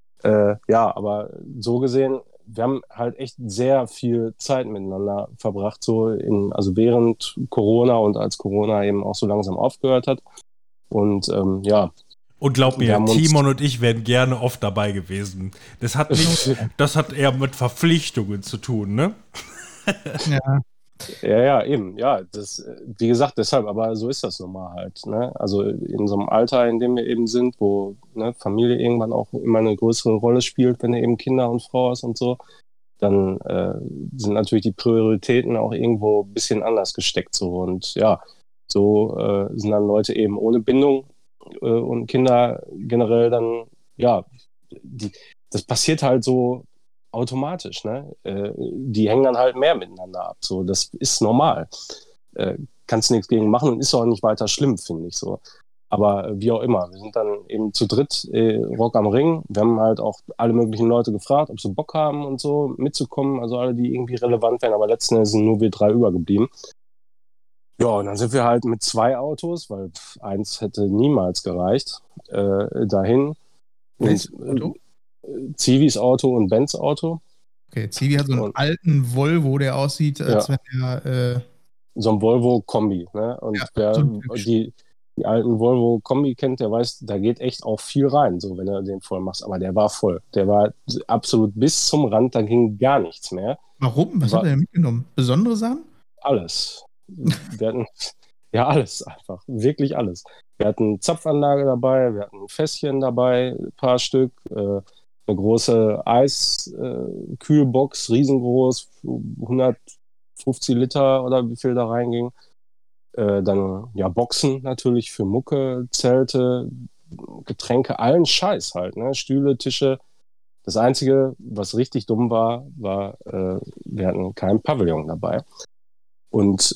Aber so gesehen, wir haben halt echt sehr viel Zeit miteinander verbracht, also während Corona und als Corona eben auch so langsam aufgehört hat. Und Und glaub mir, Timon und ich wären gerne oft dabei gewesen. Das hat eher mit Verpflichtungen zu tun, ne? Ja. Ja, eben. Ja, das, wie gesagt, deshalb, aber so ist das nun mal halt. Ne? Also in so einem Alter, in dem wir eben sind, wo Familie irgendwann auch immer eine größere Rolle spielt, wenn du eben Kinder und Frau hast und so, dann sind natürlich die Prioritäten auch irgendwo ein bisschen anders gesteckt. So. Und ja, so sind dann Leute eben ohne Bindung und Kinder generell dann, ja, das passiert halt so automatisch, ne? Die hängen dann halt mehr miteinander ab. So, das ist normal. Kannst nichts gegen machen und ist auch nicht weiter schlimm, finde ich so. Aber wie auch immer, wir sind dann eben zu dritt Rock am Ring. Wir haben halt auch alle möglichen Leute gefragt, ob sie Bock haben und so mitzukommen. Also alle, die irgendwie relevant wären. Aber letzten Endes sind nur wir drei übergeblieben. Ja, und dann sind wir halt mit 2 Autos, weil eins hätte niemals gereicht, dahin. Welches Auto? Zivis Auto und Bens Auto. Okay, Zivi hat so einen alten Volvo, der aussieht, als wenn er... so ein Volvo-Kombi, ne? Und wer die alten Volvo-Kombi kennt, der weiß, da geht echt auch viel rein, so wenn du den voll machst. Aber der war voll. Der war absolut bis zum Rand, da ging gar nichts mehr. Warum? Was hat er denn mitgenommen? Besondere Sachen? Alles. Wir hatten alles einfach. Wirklich alles. Wir hatten Zapfanlage dabei, wir hatten Fässchen dabei, ein paar Stück, eine große Eiskühlbox, riesengroß, 150 Liter oder wie viel da reinging. Dann Boxen natürlich für Mucke, Zelte, Getränke, allen Scheiß halt, ne? Stühle, Tische, Das Einzige, was richtig dumm war, wir hatten keinen Pavillon dabei. Und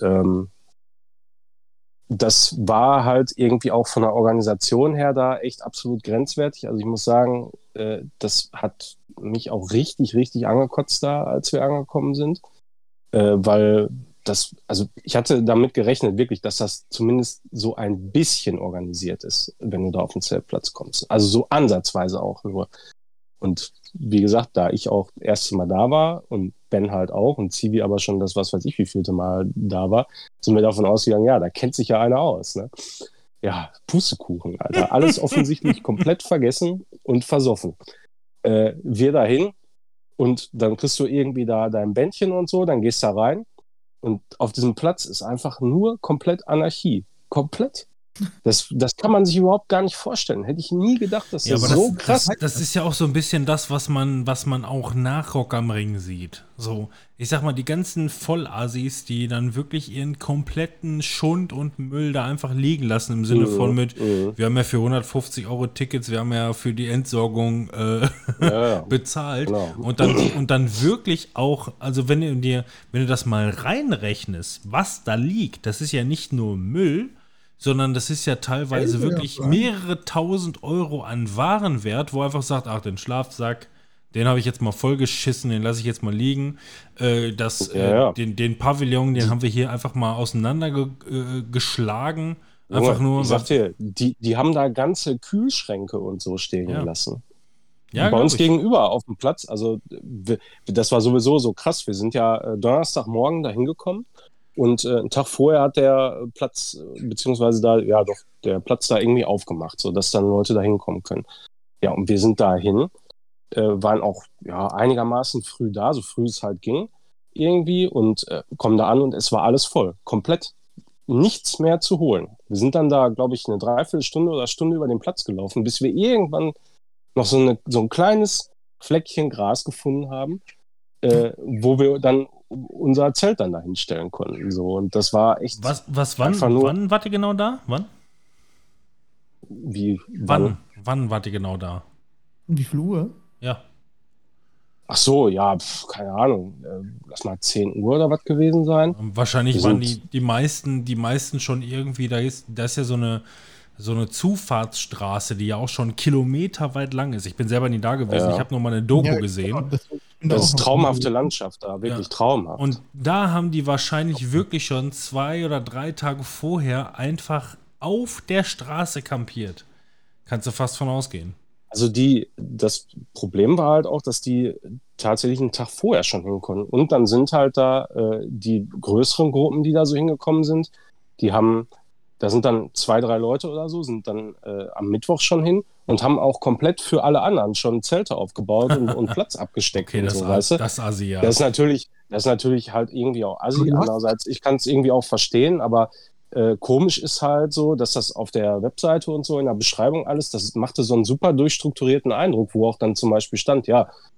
das war halt irgendwie auch von der Organisation her da echt absolut grenzwertig. Also ich muss sagen, das hat mich auch richtig, richtig angekotzt da, als wir angekommen sind. Weil also ich hatte damit gerechnet, wirklich, dass das zumindest so ein bisschen organisiert ist, wenn du da auf den Zeltplatz kommst. Also so ansatzweise auch nur. Und wie gesagt, da ich auch das erste Mal da war und Ben halt auch und Zivi aber schon das, was weiß ich, wie vielte Mal da war, sind wir davon ausgegangen, ja, da kennt sich ja einer aus. Ne? Ja, Pustekuchen, Alter. Alles offensichtlich komplett vergessen und versoffen. Wir dahin und dann kriegst du irgendwie da dein Bändchen und so, dann gehst du da rein und auf diesem Platz ist einfach nur komplett Anarchie. Komplett. Das kann man sich überhaupt gar nicht vorstellen. Hätte ich nie gedacht, dass das so krass ist. Das ist ja auch so ein bisschen das, was man auch nach Rock am Ring sieht. So, ich sag mal, die ganzen Vollassis, die dann wirklich ihren kompletten Schund und Müll da einfach liegen lassen, im Sinne von wir haben ja für 150 € Tickets, wir haben ja für die Entsorgung bezahlt. Genau. Und dann wirklich auch, also wenn du das mal reinrechnest, was da liegt, das ist ja nicht nur Müll, sondern das ist ja teilweise wirklich mehrere tausend Euro an Warenwert, wo einfach sagt, ach, den Schlafsack, den habe ich jetzt mal vollgeschissen, den lasse ich jetzt mal liegen. Den Pavillon, den haben wir hier einfach mal auseinandergeschlagen. Einfach nur. Ich sag dir, die haben da ganze Kühlschränke und so stehen gelassen. Ja, bei uns gegenüber auf dem Platz, also das war sowieso so krass. Wir sind ja Donnerstagmorgen da hingekommen. Und einen Tag vorher hat der Platz, beziehungsweise der Platz da irgendwie aufgemacht, sodass dann Leute da hinkommen können. Ja, und wir sind dahin, waren auch einigermaßen früh da, so früh es halt ging irgendwie und kommen da an und es war alles voll, komplett nichts mehr zu holen. Wir sind dann da, glaube ich, eine Dreiviertelstunde oder Stunde über den Platz gelaufen, bis wir irgendwann noch so ein kleines Fleckchen Gras gefunden haben, wo wir dann unser Zelt dann dahin stellen konnten. So. Und das war echt. Wann wart ihr genau da? Wann? Wann wart ihr genau da? Wie viel Uhr? Ja. Ach so, ja, keine Ahnung. Lass mal 10 Uhr oder was gewesen sein. Wahrscheinlich waren die meisten schon irgendwie, da ist ja so eine Zufahrtsstraße, die ja auch schon kilometerweit lang ist. Ich bin selber nie da gewesen, ich habe nur mal eine Doku gesehen. Das ist traumhafte Landschaft da, wirklich traumhaft. Und da haben die wahrscheinlich wirklich schon 2 oder 3 Tage vorher einfach auf der Straße kampiert. Kannst du fast von ausgehen. Also das Problem war halt auch, dass die tatsächlich einen Tag vorher schon hin konnten. Und dann sind halt da die größeren Gruppen, die da so hingekommen sind, da sind dann 2, 3 Leute oder so, sind dann am Mittwoch schon hin und haben auch komplett für alle anderen schon Zelte aufgebaut und Platz abgesteckt. Okay, und das so, weißt du? Das Assi, ja. Das ist natürlich halt irgendwie auch Assi. Andererseits, ich kann es irgendwie auch verstehen, aber komisch ist halt so, dass das auf der Webseite und so in der Beschreibung alles, das machte so einen super durchstrukturierten Eindruck, wo auch dann zum Beispiel stand,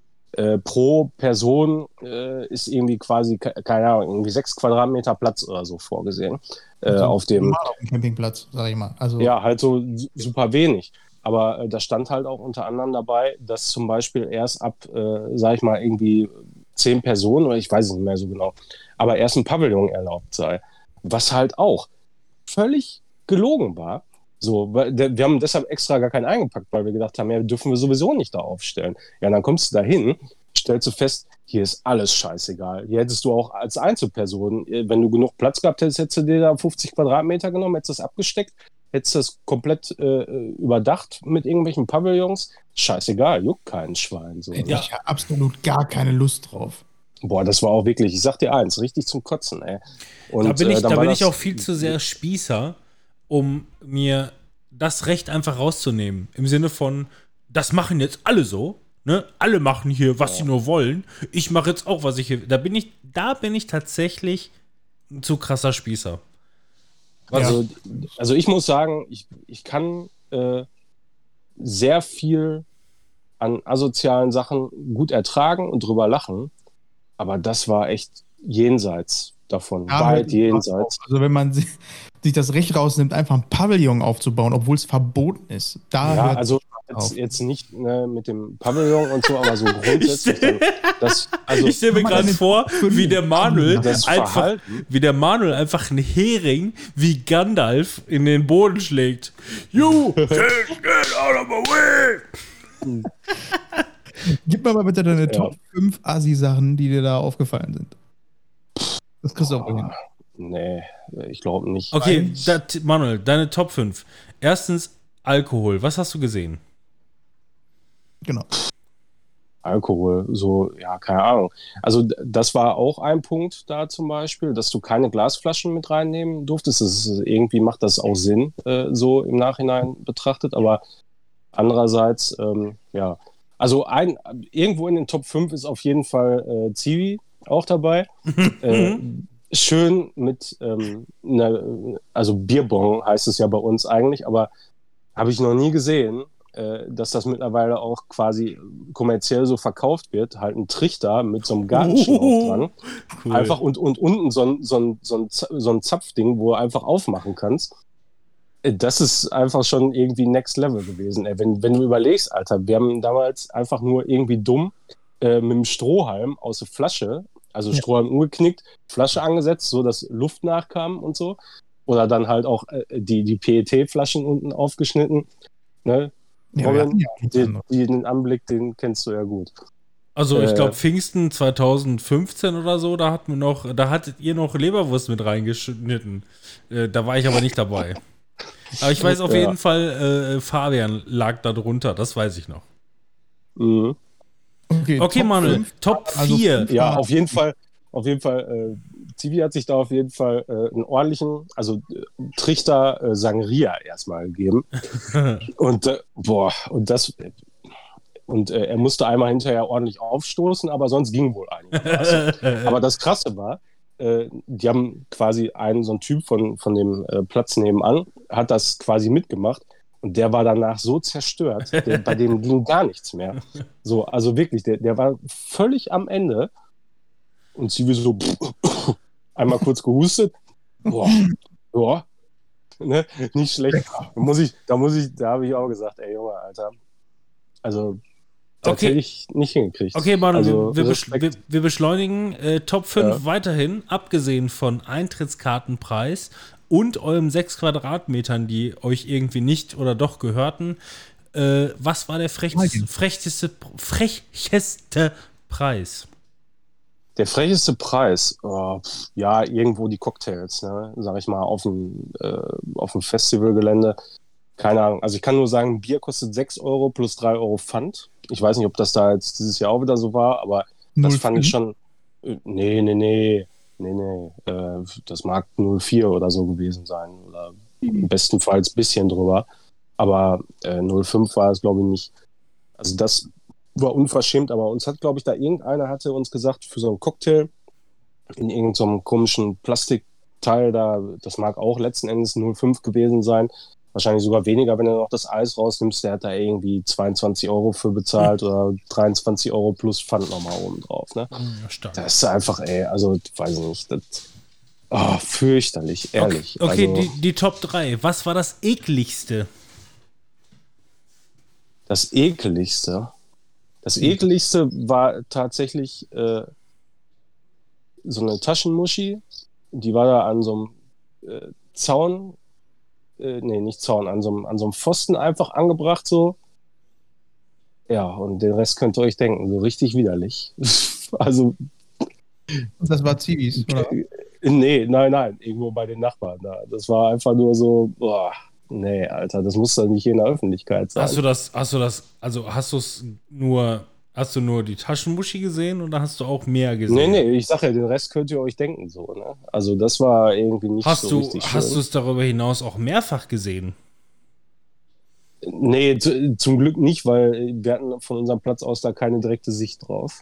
pro Person ist irgendwie quasi, keine Ahnung, irgendwie 6 Quadratmeter Platz oder so vorgesehen. Auf dem Campingplatz, sag ich mal. Also, ja, halt so super wenig. Aber da stand halt auch unter anderem dabei, dass zum Beispiel erst ab, sag ich mal, irgendwie 10 Personen, oder ich weiß es nicht mehr so genau, aber erst ein Pavillon erlaubt sei. Was halt auch völlig gelogen war. So, wir haben deshalb extra gar keinen eingepackt, weil wir gedacht haben, dürfen wir sowieso nicht da aufstellen. Ja, dann kommst du da hin, stellst du fest, hier ist alles scheißegal. Hier hättest du auch als Einzelperson, wenn du genug Platz gehabt hättest, hättest du dir da 50 Quadratmeter genommen, hättest das abgesteckt, hättest das komplett überdacht mit irgendwelchen Pavillons. Scheißegal, juckt keinen Schwein. So, ich habe absolut gar keine Lust drauf. Boah, das war auch wirklich, ich sag dir eins, richtig zum Kotzen, ey. Und, da bin ich auch viel zu sehr Spießer, um mir das Recht einfach rauszunehmen. Im Sinne von, das machen jetzt alle so, ne? Alle machen hier, was sie nur wollen. Ich mache jetzt auch, was ich hier. Da bin ich tatsächlich ein zu krasser Spießer. Also ich muss sagen, ich kann sehr viel an asozialen Sachen gut ertragen und drüber lachen. Aber das war echt jenseits davon. Da Weit hört jenseits. Also wenn man sich das Recht rausnimmt, einfach ein Pavillon aufzubauen, obwohl es verboten ist. Da Ja, hört also jetzt nicht mit dem Pavillon und so, aber so grundsätzlich dann, Ich stelle mir gerade vor, wie der Manuel das Verhalten. einfach einen Hering wie Gandalf in den Boden schlägt. You can't get out of my way! Gib mir mal bitte deine Top 5 Assi-Sachen, die dir da aufgefallen sind. Das kriegst du auch hin. Nee, ich glaube nicht. Okay, Manuel, deine Top 5. Erstens Alkohol. Was hast du gesehen? Genau. Alkohol, so, ja, keine Ahnung. Also das war auch ein Punkt da zum Beispiel, dass du keine Glasflaschen mit reinnehmen durftest. Irgendwie macht das auch Sinn, so im Nachhinein betrachtet, aber andererseits, ja. Also irgendwo in den Top 5 ist auf jeden Fall Zivi auch dabei. Schön mit also Bierbong heißt es ja bei uns eigentlich, aber habe ich noch nie gesehen, dass das mittlerweile auch quasi kommerziell so verkauft wird. Halt ein Trichter mit so einem Gartenschlauch dran. Cool. Einfach und unten so ein Zapfding, wo du einfach aufmachen kannst. Das ist einfach schon irgendwie Next Level gewesen. Wenn du überlegst, Alter, wir haben damals einfach nur irgendwie dumm mit dem Strohhalm aus der Flasche, also Strohhalm umgeknickt, Flasche angesetzt, so dass Luft nachkam und so. Oder dann halt auch die PET-Flaschen unten aufgeschnitten. Ne? Robin, den Anblick, den kennst du ja gut. Also ich glaube Pfingsten 2015 oder so, da hattet ihr noch Leberwurst mit reingeschnitten. Da war ich aber nicht dabei. Aber ich weiß auf jeden Fall, Fabian lag da drunter, das weiß ich noch. Mhm. Okay, Manuel, Top 4. Also, ja, auf jeden Fall, Zivi hat sich da auf jeden Fall einen ordentlichen, also Trichter Sangria erstmal gegeben. Und er musste einmal hinterher ordentlich aufstoßen, aber sonst ging wohl einiges. Aber das Krasse war, die haben quasi so ein Typ von dem Platz nebenan, hat das quasi mitgemacht und der war danach so zerstört, bei dem ging gar nichts mehr. So, also wirklich, der war völlig am Ende und sie so einmal kurz gehustet. Boah, ne, nicht schlecht. Da habe ich auch gesagt, ey Junge, Alter, also das hätte ich nicht hingekriegt. Okay, Manu, also, wir beschleunigen Top 5 weiterhin, abgesehen von Eintrittskartenpreis und eurem 6 Quadratmetern, die euch irgendwie nicht oder doch gehörten. Was war der frecheste Preis? Der frecheste Preis? Ja, irgendwo die Cocktails, ne? Sag ich mal, auf dem Festivalgelände. Keine Ahnung. Also ich kann nur sagen, Bier kostet 6 Euro plus 3 Euro Pfand. Ich weiß nicht, ob das da jetzt dieses Jahr auch wieder so war, aber das fand ich schon. Nee. Das mag 0,4 oder so gewesen sein. Oder bestenfalls ein bisschen drüber. Aber 0,5 war es, glaube ich, nicht. Also das war unverschämt, aber uns hat, glaube ich, irgendeiner hatte uns gesagt, für so einen Cocktail in irgendeinem komischen Plastikteil da, das mag auch letzten Endes 0,5 gewesen sein. Wahrscheinlich sogar weniger, wenn du noch das Eis rausnimmst. Der hat da irgendwie 22 Euro für bezahlt oder 23 Euro plus Pfand nochmal oben drauf. Ne? Ja, das ist einfach, also, weiß ich nicht. Das, fürchterlich, ehrlich. Okay, also, die Top 3. Was war das ekligste? Das Ekeligste? Das Ekeligste war tatsächlich so eine Taschenmuschi. Die war da an so einem Zaun. Nicht Zaun, an so einem Pfosten einfach angebracht so. Ja, und den Rest könnt ihr euch denken, so richtig widerlich. Also. Das war Zivis, oder? Nein, irgendwo bei den Nachbarn da. Das war einfach nur so, nee, Alter, das muss doch nicht in der Öffentlichkeit sein. Hast du nur die Taschenmuschi gesehen oder hast du auch mehr gesehen? Nee, ich sag ja, den Rest könnt ihr euch denken, so, ne? Also das war irgendwie nicht so richtig schön. Hast du es darüber hinaus auch mehrfach gesehen? Nee, zum Glück nicht, weil wir hatten von unserem Platz aus da keine direkte Sicht drauf.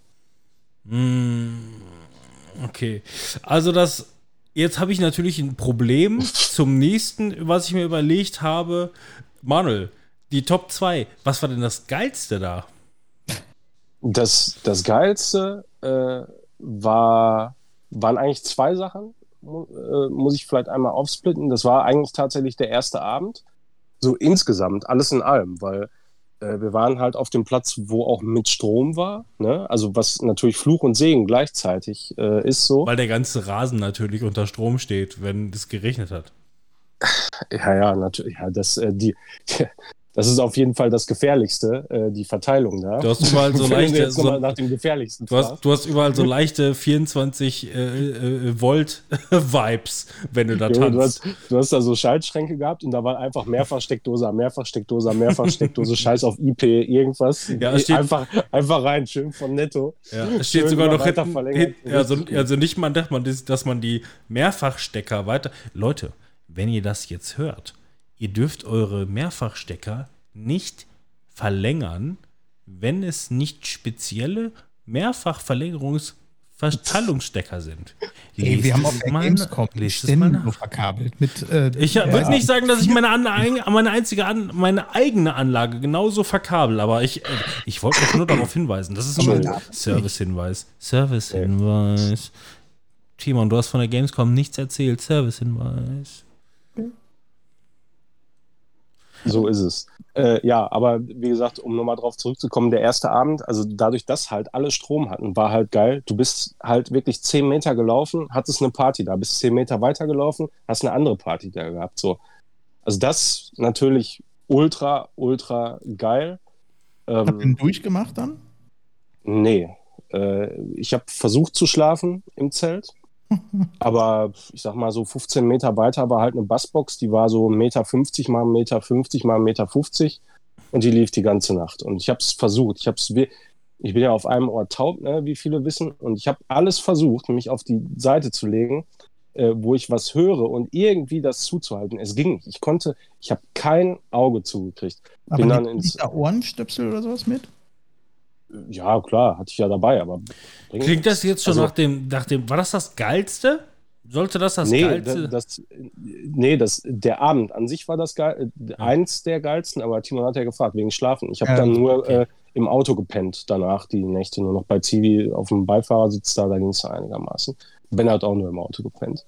Okay, also jetzt habe ich natürlich ein Problem zum nächsten, was ich mir überlegt habe. Manuel, die Top 2, was war denn das Geilste da? Das Geilste war waren eigentlich zwei Sachen, muss ich vielleicht einmal aufsplitten. Das war eigentlich tatsächlich der erste Abend, so insgesamt, alles in allem, weil wir waren halt auf dem Platz, wo auch mit Strom war, ne? Also was natürlich Fluch und Segen gleichzeitig ist so. Weil der ganze Rasen natürlich unter Strom steht, wenn es geregnet hat. Ja, natürlich. Ja, das ist auf jeden Fall das Gefährlichste, die Verteilung da. Du hast überall so leichte, jetzt nochmal nach dem Gefährlichsten du hast überall so leichte 24 Volt Vibes, wenn du da tanzt. Du hast da so Schaltschränke gehabt und da war einfach Mehrfachsteckdose, Scheiß auf IP, irgendwas. Ja, einfach rein, schön von Netto. Ja, es steht sogar noch hinten. Also nicht mal, dass man die Mehrfachstecker weiter. Leute, wenn ihr das jetzt hört, ihr dürft eure Mehrfachstecker nicht verlängern, wenn es nicht spezielle Mehrfachverlängerungsverteilungsstecker sind. Wir haben auf der Gamescom nur verkabelt. Ich würde nicht sagen, dass ich meine eigene Anlage genauso verkabel, aber ich wollte euch nur darauf hinweisen. Das ist ein Service-Hinweis. Service-Hinweis. Timon, du hast von der Gamescom nichts erzählt. Service-Hinweis. So ist es. Ja, aber wie gesagt, um nochmal drauf zurückzukommen, der erste Abend, also dadurch, dass halt alle Strom hatten, war halt geil. Du bist halt wirklich 10 Meter gelaufen, hattest eine Party da, bist 10 Meter weiter gelaufen, hast eine andere Party da gehabt. So. Also das natürlich ultra, ultra geil. Habt ihr ihn durchgemacht dann? Nee. Ich habe versucht zu schlafen im Zelt. Aber ich sag mal so 15 Meter weiter war halt eine Bassbox, die war so 1,50 Meter mal 1,50 mal 1,50 Meter und die lief die ganze Nacht. Und ich habe es versucht. Ich bin ja auf einem Ohr taub, ne, wie viele wissen, und ich habe alles versucht, mich auf die Seite zu legen, wo ich was höre und irgendwie das zuzuhalten. Es ging nicht. Ich habe kein Auge zugekriegt. Aber bin dann da Ohrenstöpsel oder sowas mit? Ja, klar, hatte ich ja dabei, aber... Klingt das jetzt schon nach dem... War das Geilste? Sollte das Geilste? Der Abend an sich war das geil, eins der geilsten, aber Timon hat ja gefragt, wegen Schlafen. Ich habe dann nur im Auto gepennt danach, die Nächte nur noch bei Zivi auf dem Beifahrersitz da ging es einigermaßen. Ben hat auch nur im Auto gepennt.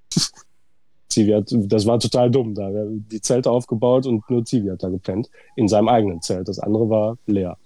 Zivi das war total dumm, da wir haben die Zelte aufgebaut und nur Zivi hat da gepennt, in seinem eigenen Zelt. Das andere war leer.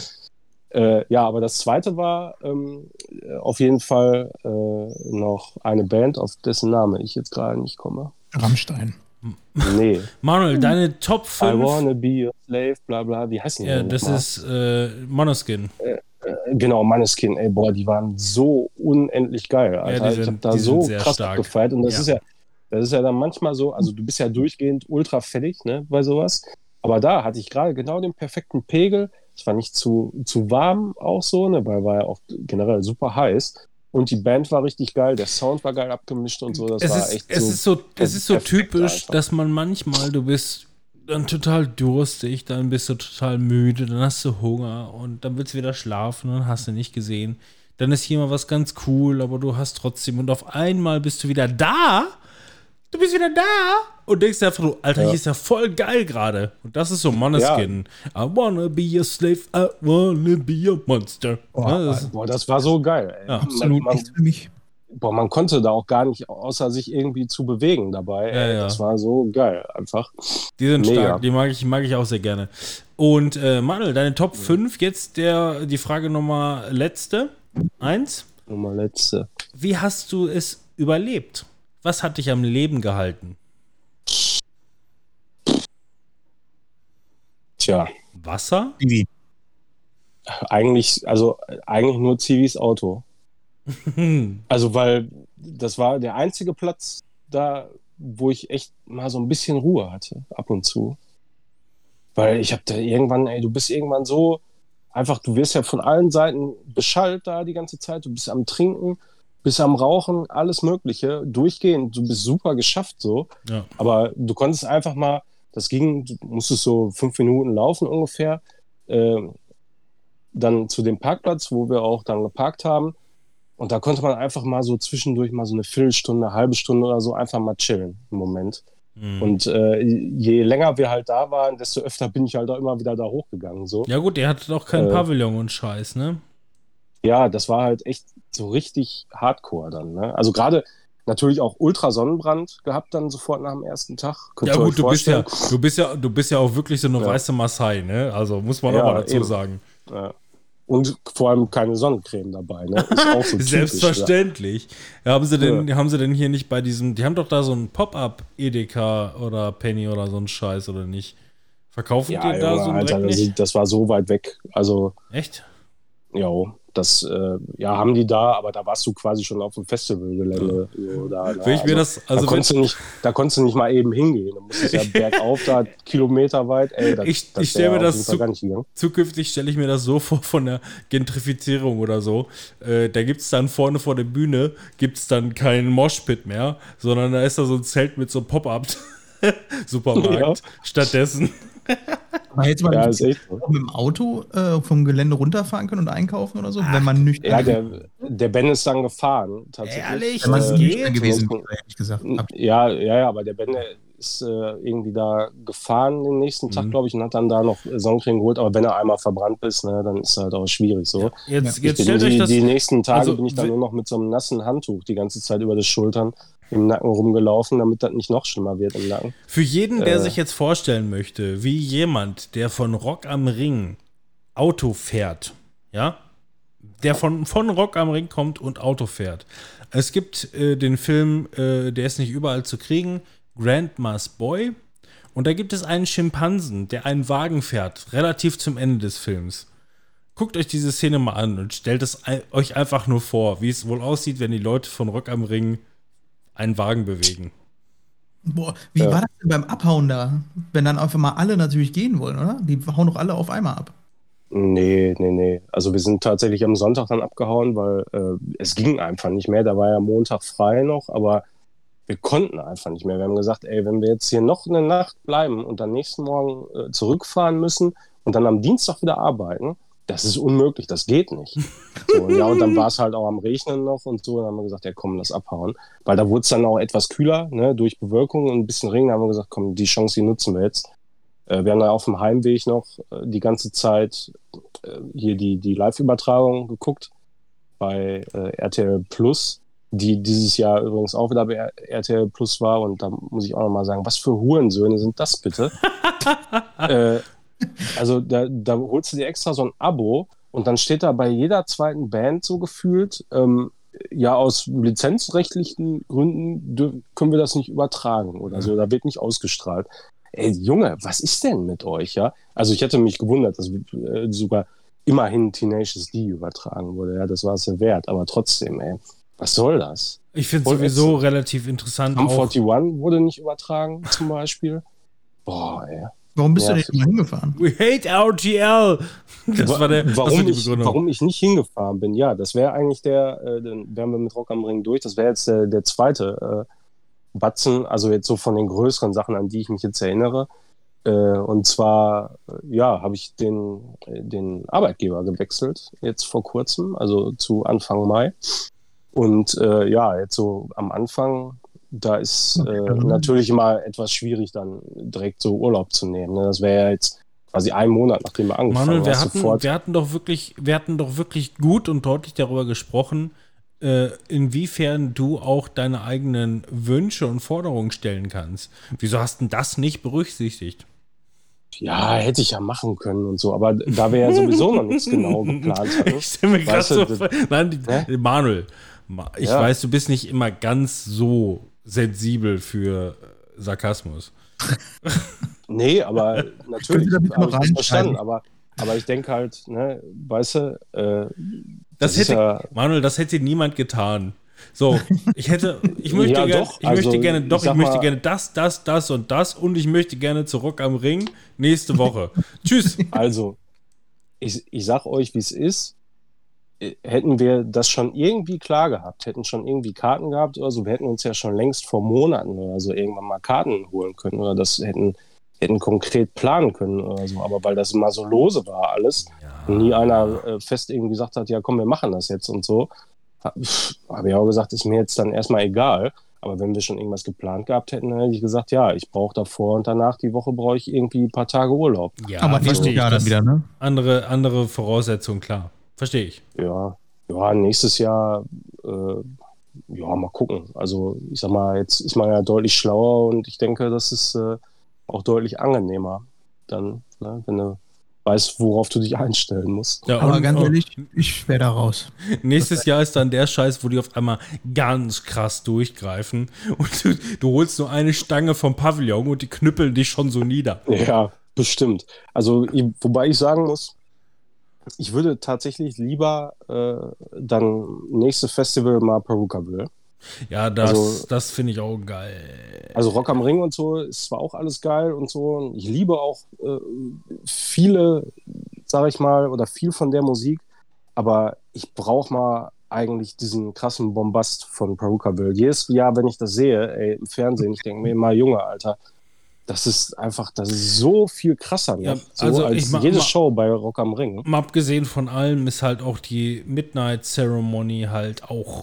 Ja, aber das zweite war auf jeden Fall noch eine Band, auf dessen Name ich jetzt gerade nicht komme. Rammstein. Nee. Manuel, deine Top 5. I wanna be a slave, bla bla, wie heißen die denn? Ja, das ist Måneskin. Genau, Måneskin, ey, boah, die waren so unendlich geil, Alter. Ja, ich hab da so krass gefeiert und das ist ja dann manchmal so, also du bist ja durchgehend ultra fertig, ne, bei sowas, aber da hatte ich gerade genau den perfekten Pegel. Es war nicht zu warm auch so, ne, weil war ja auch generell super heiß. Und die Band war richtig geil, der Sound war geil abgemischt und so. Das war echt es ist so typisch, einfach, dass man manchmal, du bist dann total durstig, dann bist du total müde, dann hast du Hunger und dann willst du wieder schlafen und dann hast du nicht gesehen. Dann ist hier mal was ganz cool, aber du hast trotzdem und auf einmal bist du wieder da. Du bist wieder da und denkst einfach so, Alter, hier ist ja voll geil gerade. Und das ist so Måneskin. I wanna be a slave, I wanna be a monster. Das war so geil. Ey. Ja, absolut nicht für mich. Man konnte da auch gar nicht außer sich irgendwie zu bewegen dabei. Ja. Das war so geil einfach. Die sind stark, die mag ich auch sehr gerne. Und Manuel, deine Top 5, jetzt die Frage Nummer letzte. 1. Nummer letzte. Wie hast du es überlebt? Was hat dich am Leben gehalten? Tja. Wasser? Eigentlich nur Zivis Auto. Also, weil das war der einzige Platz da, wo ich echt mal so ein bisschen Ruhe hatte, ab und zu. Weil ich hab da irgendwann, du bist irgendwann so, einfach, du wirst ja von allen Seiten beschallt da die ganze Zeit, du bist am Trinken, bist am Rauchen, alles Mögliche, durchgehend, du bist super geschafft so, ja. Aber du konntest einfach mal, du musstest so 5 Minuten laufen ungefähr, dann zu dem Parkplatz, wo wir auch dann geparkt haben und da konnte man einfach mal so zwischendurch mal so eine Viertelstunde, eine halbe Stunde oder so einfach mal chillen im Moment. Und je länger wir halt da waren, desto öfter bin ich halt auch immer wieder da hochgegangen. So. Ja gut, ihr hattet auch kein Pavillon und Scheiß, ne? Ja, das war halt echt so richtig hardcore dann. Ne? Also gerade natürlich auch Ultra-Sonnenbrand gehabt dann sofort nach dem ersten Tag. Könnt Ja ihr euch gut, vorstellen? du bist ja auch wirklich so eine weiße Maasai, ne? Also muss man auch mal dazu eben. sagen. Ja. Und vor allem keine Sonnencreme dabei, ne? Ist auch so typisch. Selbstverständlich. Ja. Haben sie denn hier nicht bei diesem, die haben doch da so ein Pop-up Edeka oder Penny oder so ein Scheiß, oder nicht? Verkaufen die da so einen Dreck nicht? Das war so weit weg. Also, Echt? ja, das haben die da, aber da warst du quasi schon auf dem Festivalgelände. Ja. Da konntest du nicht mal eben hingehen. Du musstest ja bergauf, da kilometerweit. Zukünftig stelle ich mir das so vor von der Gentrifizierung oder so. Da gibt es dann vorne vor der Bühne gibt's dann keinen Moshpit mehr, sondern da ist da so ein Zelt mit so einem Pop-up-Supermarkt stattdessen. Aber jetzt mal ist echt so. Mit dem Auto vom Gelände runterfahren können und einkaufen oder so, wenn man nüchtern der Ben ist dann gefahren, tatsächlich. Ehrlich? Wenn man nüchtern gewesen wäre, ehrlich gesagt. Ja, aber der Ben ist irgendwie da gefahren den nächsten Tag, glaube ich, und hat dann da noch Sonnencreme geholt. Aber wenn er einmal verbrannt ist, ne, dann ist es halt auch schwierig so. Jetzt stellt euch das... Die nächsten Tage bin ich dann nur noch mit so einem nassen Handtuch die ganze Zeit über die Schultern im Nacken rumgelaufen, damit das nicht noch schlimmer wird im Nacken. Für jeden, der sich jetzt vorstellen möchte, wie jemand, der von Rock am Ring Auto fährt, ja, der von Rock am Ring kommt und Auto fährt. Es gibt den Film, der ist nicht überall zu kriegen, Grandma's Boy. Und da gibt es einen Schimpansen, der einen Wagen fährt, relativ zum Ende des Films. Guckt euch diese Szene mal an und stellt es euch einfach nur vor, wie es wohl aussieht, wenn die Leute von Rock am Ring einen Wagen bewegen. Boah, wie war das denn beim Abhauen da? Wenn dann einfach mal alle natürlich gehen wollen, oder? Die hauen doch alle auf einmal ab. Nee. Also wir sind tatsächlich am Sonntag dann abgehauen, weil es ging einfach nicht mehr. Da war ja Montag frei noch, aber wir konnten einfach nicht mehr. Wir haben gesagt, wenn wir jetzt hier noch eine Nacht bleiben und dann nächsten Morgen zurückfahren müssen und dann am Dienstag wieder arbeiten, das ist unmöglich, das geht nicht. So, und dann war es halt auch am Regnen noch und so. Dann haben wir gesagt, ja komm, lass abhauen. Weil da wurde es dann auch etwas kühler, ne, durch Bewölkung und ein bisschen Regen. Da haben wir gesagt, komm, die Chance, die nutzen wir jetzt. Wir haben dann auf dem Heimweg noch die ganze Zeit hier die Live-Übertragung geguckt bei RTL Plus, die dieses Jahr übrigens auch wieder bei RTL Plus war. Und da muss ich auch nochmal sagen, was für Hurensöhne sind das bitte? Also da holst du dir extra so ein Abo und dann steht da bei jeder zweiten Band so gefühlt, aus lizenzrechtlichen Gründen können wir das nicht übertragen oder so, da wird nicht ausgestrahlt. Ey, Junge, was ist denn mit euch, ja? Also ich hätte mich gewundert, dass sogar immerhin Tenacious D übertragen wurde, ja, das war es ja wert, aber trotzdem, was soll das? Ich finde es sowieso relativ interessant. Sum 41 wurde nicht übertragen, zum Beispiel. Boah, Warum bist du denn mal hingefahren? We hate RTL. Warum ich nicht hingefahren bin, ja, das wäre eigentlich dann wären wir mit Rock am Ring durch, das wäre jetzt der zweite Batzen, also jetzt so von den größeren Sachen, an die ich mich jetzt erinnere. Und zwar, habe ich den Arbeitgeber gewechselt, jetzt vor kurzem, also zu Anfang Mai. Und jetzt so am Anfang, da ist natürlich immer etwas schwierig, dann direkt so Urlaub zu nehmen. Ne? Das wäre ja jetzt quasi einen Monat, nachdem wir angefangen haben. Manuel, wir hatten doch wirklich gut und deutlich darüber gesprochen, inwiefern du auch deine eigenen Wünsche und Forderungen stellen kannst. Wieso hast du das nicht berücksichtigt? Ja, hätte ich ja machen können und so, aber da wir ja sowieso noch nichts genau geplant hatten. Ich stelle mir gerade so vor. Nein, Manuel, ich weiß, du bist nicht immer ganz so sensibel für Sarkasmus. Nee, aber natürlich habe ich das verstanden, aber ich denke halt, ne, weißt du, Manuel, das hätte niemand getan. So, ich möchte gerne das und ich möchte gerne zu Rock am Ring nächste Woche. Tschüss. Also, ich sag euch, wie es ist. Hätten wir das schon irgendwie klar gehabt, hätten schon irgendwie Karten gehabt oder so, wir hätten uns ja schon längst vor Monaten oder so irgendwann mal Karten holen können oder das hätten konkret planen können oder so, aber weil das immer so lose war alles und nie einer fest irgendwie gesagt hat, ja komm, wir machen das jetzt und so, habe ich auch gesagt, ist mir jetzt dann erstmal egal, aber wenn wir schon irgendwas geplant gehabt hätten, dann hätte ich gesagt, ja, ich brauche davor und danach die Woche brauche ich irgendwie ein paar Tage Urlaub. Ja, aber nächstes Jahr dann wieder, ne? Andere Voraussetzungen, klar. Verstehe ich. Ja, Ja, nächstes Jahr, ja, mal gucken. Also ich sag mal, jetzt ist man ja deutlich schlauer und ich denke, das ist auch deutlich angenehmer dann, ne, wenn du weißt, worauf du dich einstellen musst. Ja, Aber und, ganz ehrlich, ich wäre da raus. nächstes Jahr ist dann der Scheiß, wo die auf einmal ganz krass durchgreifen und du holst nur eine Stange vom Pavillon und die knüppeln dich schon so nieder. Ja, bestimmt. Also, wobei ich sagen muss, ich würde tatsächlich lieber dann nächstes Festival mal Perukaville. Ja, das finde ich auch geil. Also Rock am Ring und so ist zwar auch alles geil und so. Und ich liebe auch viele, sag ich mal, oder viel von der Musik, aber ich brauche mal eigentlich diesen krassen Bombast von Perukaville. Jedes Jahr, wenn ich das sehe, ey, im Fernsehen, ich denke mir immer, Junge, Alter, das ist so viel krasser, ne? Ja, So also als jede Show bei Rock am Ring. Mal abgesehen von allem ist halt auch die Midnight Ceremony halt auch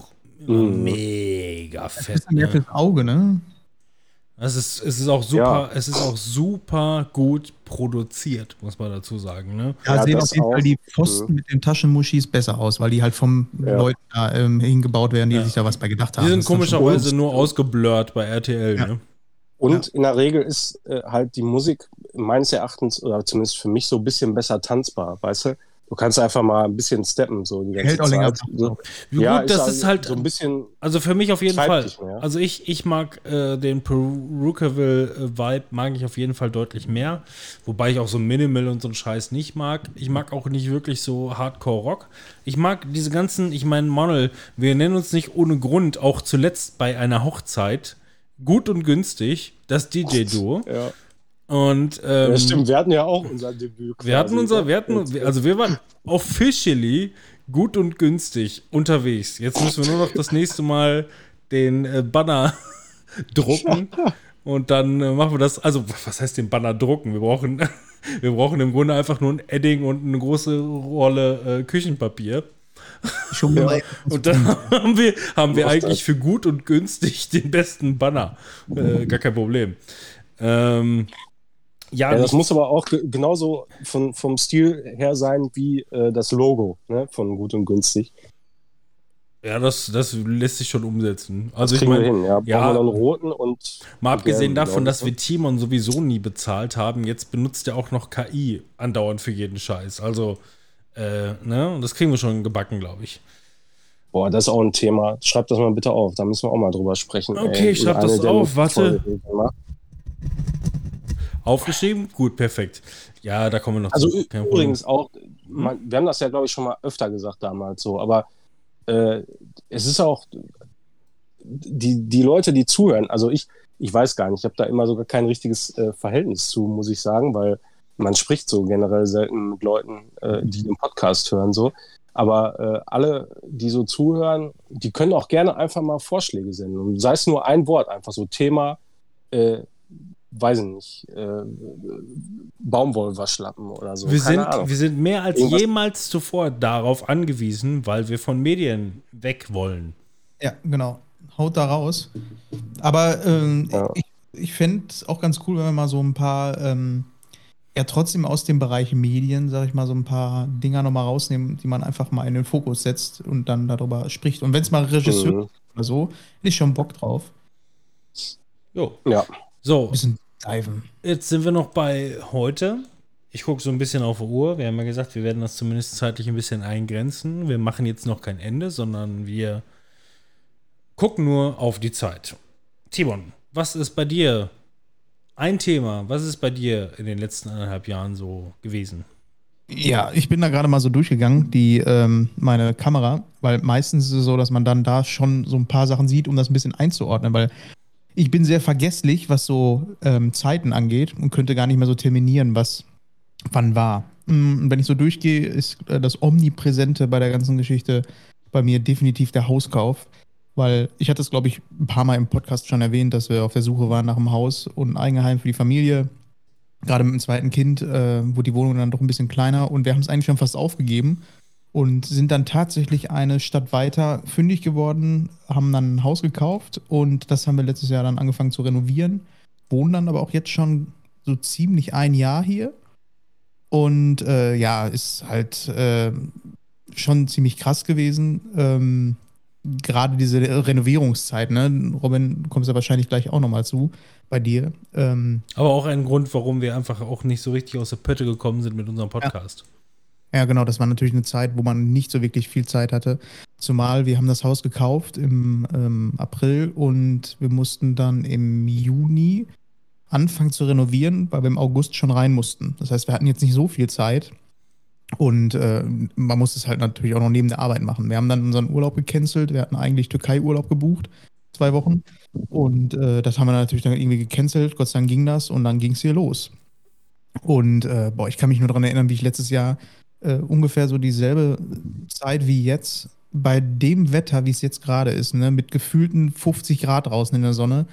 mega Das fett. ist mehr fürs Auge, ne? Es ist auch super, es ist auch super gut produziert, muss man dazu sagen, ne? Da Ja, sehen das auf jeden auch. Fall die Pfosten mit den Taschenmuschis besser aus, weil die halt vom Leuten da hingebaut werden, die sich da was bei gedacht haben. Die sind Das ist dann schon- komischerweise nur ausgeblurrt bei RTL, Ja. ne? Und in der Regel ist halt die Musik meines Erachtens, oder zumindest für mich, so ein bisschen besser tanzbar, weißt du? Du kannst einfach mal ein bisschen steppen, so die ganze Hält auch länger. Zeit. So. Ja, gut, das ist halt so ein bisschen. also für mich auf jeden Treibt Fall. dich mehr. Also ich mag den Perukaville-Vibe mag ich auf jeden Fall deutlich mehr. Wobei ich auch so Minimal und so einen Scheiß nicht mag. Ich mag auch nicht wirklich so Hardcore-Rock. Ich mag diese ganzen, ich meine, Manuel, wir nennen uns nicht ohne Grund, auch zuletzt bei einer Hochzeit, gut und günstig, das DJ-Duo. Ja. Und Ja, stimmt, wir hatten ja auch unser Debüt. wir waren officially gut und günstig unterwegs. Jetzt müssen wir nur noch das nächste Mal den Banner drucken und dann machen wir das. Also, was heißt den Banner drucken? Wir brauchen im Grunde einfach nur ein Edding und eine große Rolle Küchenpapier. Schon mal Und dann haben wir eigentlich für gut und günstig den besten Banner. Gar kein Problem. Ja, das muss aber auch genauso vom Stil her sein wie das Logo, ne, von Gut und Günstig. Ja, das lässt sich schon umsetzen. Das Also ich kriegen wir meine, hin, ja. Brauchen wir noch einen roten und. mal abgesehen gelben, davon, glaub ich, dass wir Timon sowieso nie bezahlt haben, jetzt benutzt er auch noch KI andauernd für jeden Scheiß. Also, ne, und das kriegen wir schon gebacken, glaube ich. Boah, das ist auch ein Thema. Schreib das mal bitte auf, da müssen wir auch mal drüber sprechen. Okay, ich schreib das auf, warte. Folge. Aufgeschrieben? Gut, perfekt. Ja, da kommen wir noch Also zu. Kein übrigens auch, wir haben das ja, glaube ich, schon mal öfter gesagt damals so, aber es ist auch, die Leute, die zuhören, also ich weiß gar nicht, ich habe da immer sogar kein richtiges Verhältnis zu, muss ich sagen, weil man spricht so generell selten mit Leuten, die den Podcast hören, so. Aber alle, die so zuhören, die können auch gerne einfach mal Vorschläge senden. Und sei es nur ein Wort, einfach so Thema, weiß ich nicht, Baumwollwaschlappen oder so. Wir Keine Ahnung. sind mehr als Irgendwas- jemals zuvor darauf angewiesen, weil wir von Medien weg wollen. Ja, genau. Haut da raus. Aber Ja. ich fände es auch ganz cool, wenn wir mal so ein paar, ja, trotzdem aus dem Bereich Medien, sag ich mal, so ein paar Dinger nochmal rausnehmen, die man einfach mal in den Fokus setzt und dann darüber spricht. Und wenn es mal Regisseur oder so, hätte ich schon Bock drauf. Jo. Ja. So, Ein bisschen diven. jetzt sind wir noch bei heute. Ich gucke so ein bisschen auf die Uhr. Wir haben ja gesagt, wir werden das zumindest zeitlich ein bisschen eingrenzen. Wir machen jetzt noch kein Ende, sondern wir gucken nur auf die Zeit. Timon, was ist bei dir ein Thema? Was ist bei dir in den letzten 1,5 Jahren so gewesen? Ja, ich bin da gerade mal so durchgegangen, meine Kamera, weil meistens ist es so, dass man dann da schon so ein paar Sachen sieht, um das ein bisschen einzuordnen, weil ich bin sehr vergesslich, was so Zeiten angeht und könnte gar nicht mehr so terminieren, was wann war. Und wenn ich so durchgehe, ist das Omnipräsente bei der ganzen Geschichte bei mir definitiv der Hauskauf, weil ich hatte es, glaube ich, ein paar Mal im Podcast schon erwähnt, dass wir auf der Suche waren nach einem Haus und ein Eigenheim für die Familie. Gerade mit dem zweiten Kind wurde die Wohnung dann doch ein bisschen kleiner und wir haben es eigentlich schon fast aufgegeben und sind dann tatsächlich eine Stadt weiter fündig geworden, haben dann ein Haus gekauft und das haben wir letztes Jahr dann angefangen zu renovieren, wohnen dann aber auch jetzt schon so ziemlich ein Jahr hier und ja, ist halt schon ziemlich krass gewesen. Gerade diese Renovierungszeit, ne? Robin, du kommst ja wahrscheinlich gleich auch nochmal zu bei dir. Aber auch ein Grund, warum wir einfach auch nicht so richtig aus der Pötte gekommen sind mit unserem Podcast. Ja, genau, das war natürlich eine Zeit, wo man nicht so wirklich viel Zeit hatte. Zumal wir haben das Haus gekauft im April und wir mussten dann im Juni anfangen zu renovieren, weil wir im August schon rein mussten. Das heißt, wir hatten jetzt nicht so viel Zeit und man musste es halt natürlich auch noch neben der Arbeit machen. Wir haben dann unseren Urlaub gecancelt. Wir hatten eigentlich Türkei-Urlaub gebucht, 2 Wochen. Und das haben wir natürlich dann irgendwie gecancelt. Gott sei Dank ging das und dann ging es hier los. Und ich kann mich nur daran erinnern, wie ich letztes Jahr ungefähr so dieselbe Zeit wie jetzt, bei dem Wetter, wie es jetzt gerade ist, ne, mit gefühlten 50 Grad draußen in der Sonne,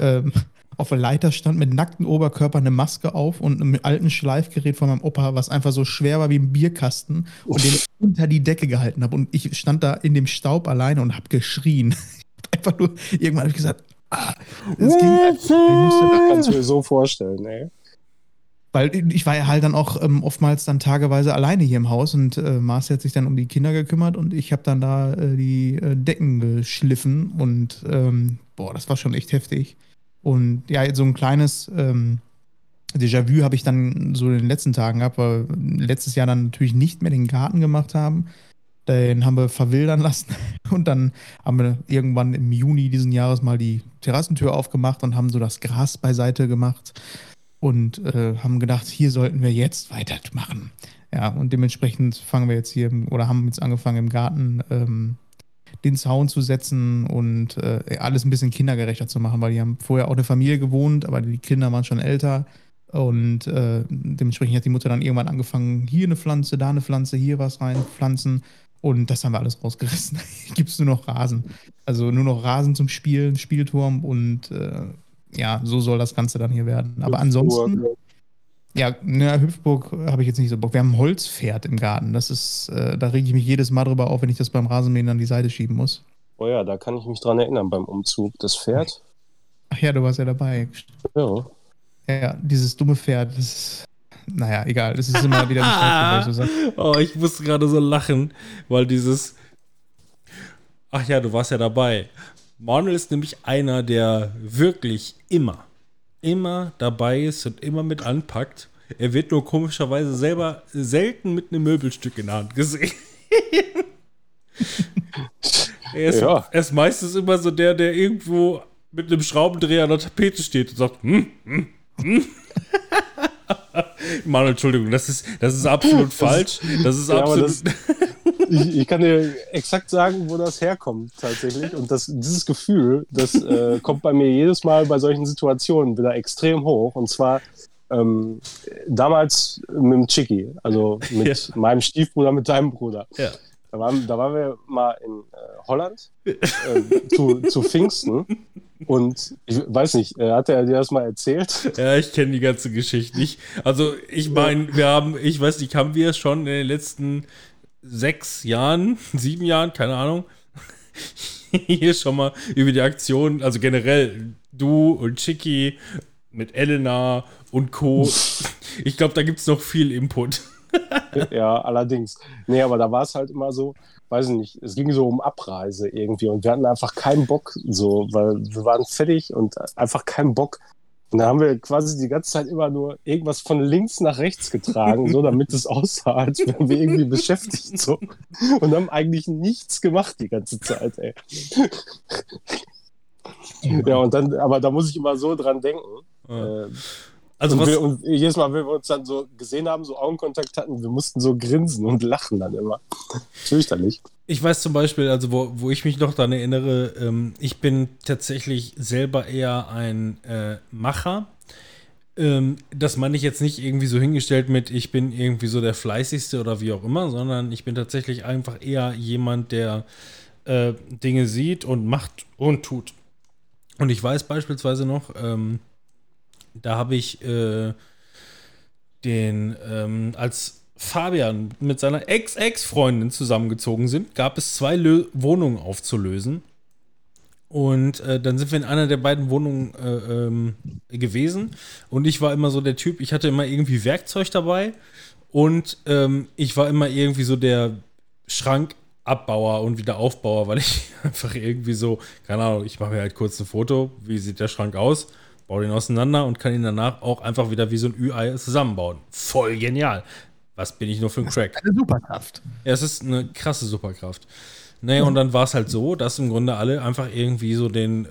auf der Leiter stand mit nacktem Oberkörper eine Maske auf und einem alten Schleifgerät von meinem Opa, was einfach so schwer war wie ein Bierkasten und den ich unter die Decke gehalten habe. Und ich stand da in dem Staub alleine und habe geschrien. Einfach nur, irgendwann habe ich gesagt, das ging einfach. Das kannst du mir so vorstellen, ey. Weil ich war ja halt dann auch oftmals dann tageweise alleine hier im Haus und Marci hat sich dann um die Kinder gekümmert und ich habe dann da die Decken geschliffen und das war schon echt heftig. Und ja, so ein kleines Déjà-vu habe ich dann so in den letzten Tagen gehabt, weil letztes Jahr dann natürlich nicht mehr den Garten gemacht haben. Den haben wir verwildern lassen und dann haben wir irgendwann im Juni diesen Jahres mal die Terrassentür aufgemacht und haben so das Gras beiseite gemacht. Und haben gedacht, hier sollten wir jetzt weitermachen. Ja, und dementsprechend fangen wir jetzt hier, oder haben jetzt angefangen im Garten den Zaun zu setzen und alles ein bisschen kindergerechter zu machen, weil die haben vorher auch eine Familie gewohnt, aber die Kinder waren schon älter. Und dementsprechend hat die Mutter dann irgendwann angefangen, hier eine Pflanze, da eine Pflanze, hier was reinpflanzen. Und das haben wir alles rausgerissen. Hier gibt es nur noch Rasen. Also nur noch Rasen zum Spielen, Spielturm und ja, so soll das Ganze dann hier werden. Aber ansonsten, Hüpfburg habe ich jetzt nicht so Bock. Wir haben ein Holzpferd im Garten. Das ist, da rege ich mich jedes Mal drüber auf, wenn ich das beim Rasenmähen an die Seite schieben muss. Oh ja, da kann ich mich dran erinnern beim Umzug. Das Pferd. Ach ja, du warst ja dabei. Ja. Ja, dieses dumme Pferd, das ist, naja, egal. Das ist immer wieder nicht falsch, so sagt. Oh, ich musste gerade so lachen, weil ach ja, du warst ja dabei. Manuel ist nämlich einer, der wirklich immer dabei ist und immer mit anpackt. Er wird nur komischerweise selber selten mit einem Möbelstück in der Hand gesehen. Er ist meistens immer so der irgendwo mit einem Schraubendreher an der Tapete steht und sagt, Manuel, Entschuldigung, das ist absolut falsch. Das ist absolut... Ich kann dir exakt sagen, wo das herkommt tatsächlich. Und dieses Gefühl, das kommt bei mir jedes Mal bei solchen Situationen wieder extrem hoch. Und zwar damals mit dem Chicky, also mit meinem Stiefbruder, mit deinem Bruder. Ja. Da waren wir mal in Holland zu Pfingsten. Und ich weiß nicht, hat er dir das mal erzählt? Ja, ich kenne die ganze Geschichte nicht. Also ich meine, haben wir schon in den letzten 6 Jahren, 7 Jahren, keine Ahnung, hier schon mal über die Aktion, also generell du und Chicky mit Elena und Co. Ich glaube, da gibt es noch viel Input. Ja, allerdings. Nee, aber da war es halt immer so, weiß ich nicht, es ging so um Abreise irgendwie und wir hatten einfach keinen Bock, so, weil wir waren fertig und einfach keinen Bock. Und da haben wir quasi die ganze Zeit immer nur irgendwas von links nach rechts getragen, so, damit es aussah, als wären wir irgendwie beschäftigt, so. Und haben eigentlich nichts gemacht die ganze Zeit, ey. Ja, und dann, aber da muss ich immer so dran denken. Also und jedes Mal, wenn wir uns dann so gesehen haben, so Augenkontakt hatten, wir mussten so grinsen und lachen dann immer. Fürchterlich. Ich weiß zum Beispiel, also wo ich mich noch daran erinnere, ich bin tatsächlich selber eher ein Macher. Das meine ich jetzt nicht irgendwie so hingestellt mit, ich bin irgendwie so der Fleißigste oder wie auch immer, sondern ich bin tatsächlich einfach eher jemand, der Dinge sieht und macht und tut. Und ich weiß beispielsweise noch, da habe ich als Fabian mit seiner Ex-Freundin zusammengezogen sind, gab es 2 Wohnungen aufzulösen. Und dann sind wir in einer der beiden Wohnungen gewesen. Und ich war immer so der Typ, ich hatte immer irgendwie Werkzeug dabei. Und ich war immer irgendwie so der Schrankabbauer und wieder Aufbauer, weil ich einfach irgendwie so, keine Ahnung, ich mache mir halt kurz ein Foto, wie sieht der Schrank aus, baue den auseinander und kann ihn danach auch einfach wieder wie so ein Ü-Ei zusammenbauen. Voll genial. Was bin ich nur für ein Crack? Eine Superkraft. Ja, es ist eine krasse Superkraft. Naja, und dann war es halt so, dass im Grunde alle einfach irgendwie so den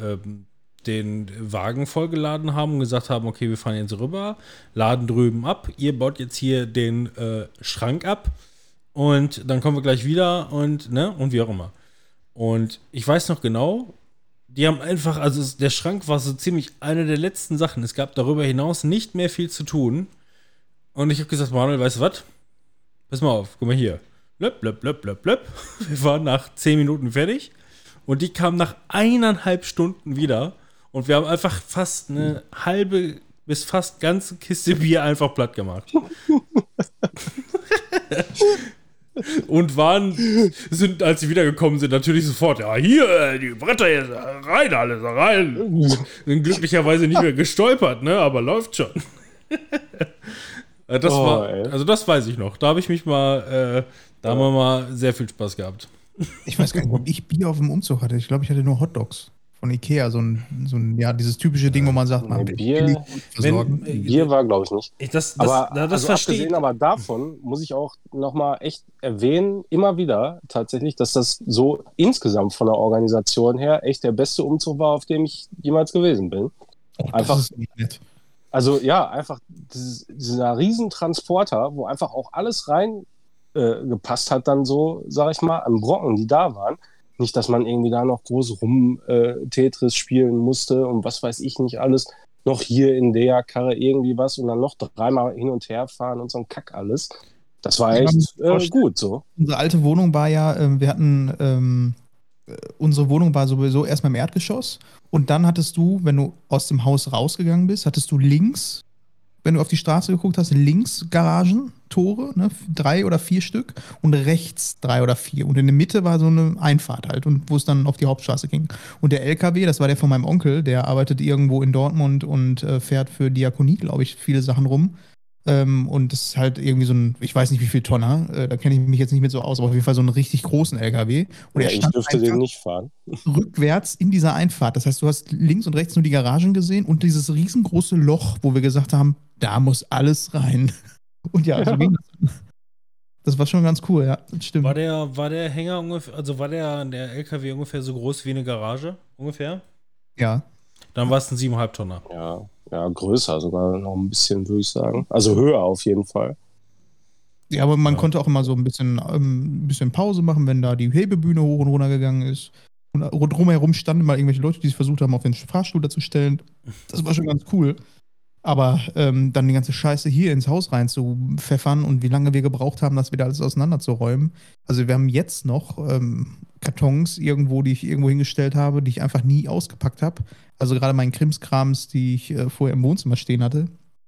Wagen vollgeladen haben und gesagt haben, okay, wir fahren jetzt rüber, laden drüben ab, ihr baut jetzt hier den Schrank ab und dann kommen wir gleich wieder und wie auch immer. Und ich weiß noch genau, die haben einfach, also der Schrank war so ziemlich eine der letzten Sachen. Es gab darüber hinaus nicht mehr viel zu tun. Und ich habe gesagt, Manuel, weißt du was? Pass mal auf, guck mal hier. Blöp, blöp, blöp, blöp, blöp. Wir waren nach 10 Minuten fertig. Und die kamen nach 1,5 Stunden wieder. Und wir haben einfach fast eine halbe bis fast ganze Kiste Bier einfach platt gemacht. Und sind, als sie wiedergekommen sind, natürlich sofort, ja, hier, die Bretter jetzt, rein, alles rein. Sind glücklicherweise nicht mehr gestolpert, ne, aber läuft schon. Das weiß ich noch. Da habe ich mich mal, da haben wir mal sehr viel Spaß gehabt. Ich weiß gar nicht, ob ich Bier auf dem Umzug hatte. Ich glaube, ich hatte nur Hotdogs von Ikea, so ein dieses typische Ding, wo man sagt, man Bier war, glaube ich, nicht. Das also verstehe ich. Aber davon muss ich auch nochmal echt erwähnen, immer wieder tatsächlich, dass das so insgesamt von der Organisation her echt der beste Umzug war, auf dem ich jemals gewesen bin. Einfach, das ist nicht nett. Also ja, einfach dieser Riesentransporter, wo einfach auch alles rein gepasst hat, dann so, sag ich mal, an Brocken, die da waren. Nicht, dass man irgendwie da noch groß Tetris spielen musste und was weiß ich nicht alles. Noch hier in der Karre irgendwie was und dann noch 3-mal hin und her fahren und so ein Kack alles. Das war echt gut so. Unsere alte Wohnung war ja, unsere Wohnung war sowieso erstmal im Erdgeschoss und dann hattest du, wenn du aus dem Haus rausgegangen bist, hattest du links, wenn du auf die Straße geguckt hast, links Garagentore, ne, 3 oder 4 Stück und rechts 3 oder 4 und in der Mitte war so eine Einfahrt halt und wo es dann auf die Hauptstraße ging. Und der LKW, das war der von meinem Onkel, der arbeitet irgendwo in Dortmund und fährt für Diakonie, glaube ich, viele Sachen rum. Und das ist halt irgendwie so ein, ich weiß nicht wie viel Tonner, da kenne ich mich jetzt nicht mit so aus, aber auf jeden Fall so einen richtig großen LKW. Und ja, ich dürfte den nicht fahren. Rückwärts in dieser Einfahrt. Das heißt, du hast links und rechts nur die Garagen gesehen und dieses riesengroße Loch, wo wir gesagt haben, da muss alles rein. Und ja, so ging das. Das war schon ganz cool, ja, das stimmt. War der Hänger ungefähr, also war der LKW ungefähr so groß wie eine Garage? Ungefähr? Ja. Dann war es ein 7,5 Tonner. Ja, größer sogar noch ein bisschen, würde ich sagen. Also höher auf jeden Fall. Ja, aber man konnte auch immer so ein bisschen Pause machen, wenn da die Hebebühne hoch und runter gegangen ist. Und drumherum standen mal irgendwelche Leute, die sich versucht haben, auf den Fahrstuhl dazu stellen. Das war schon ganz cool. Aber dann die ganze Scheiße hier ins Haus reinzupfeffern und wie lange wir gebraucht haben, das wieder alles auseinanderzuräumen. Also wir haben jetzt noch Kartons irgendwo, die ich irgendwo hingestellt habe, die ich einfach nie ausgepackt habe. Also gerade meinen Krimskrams, die ich vorher im Wohnzimmer stehen hatte.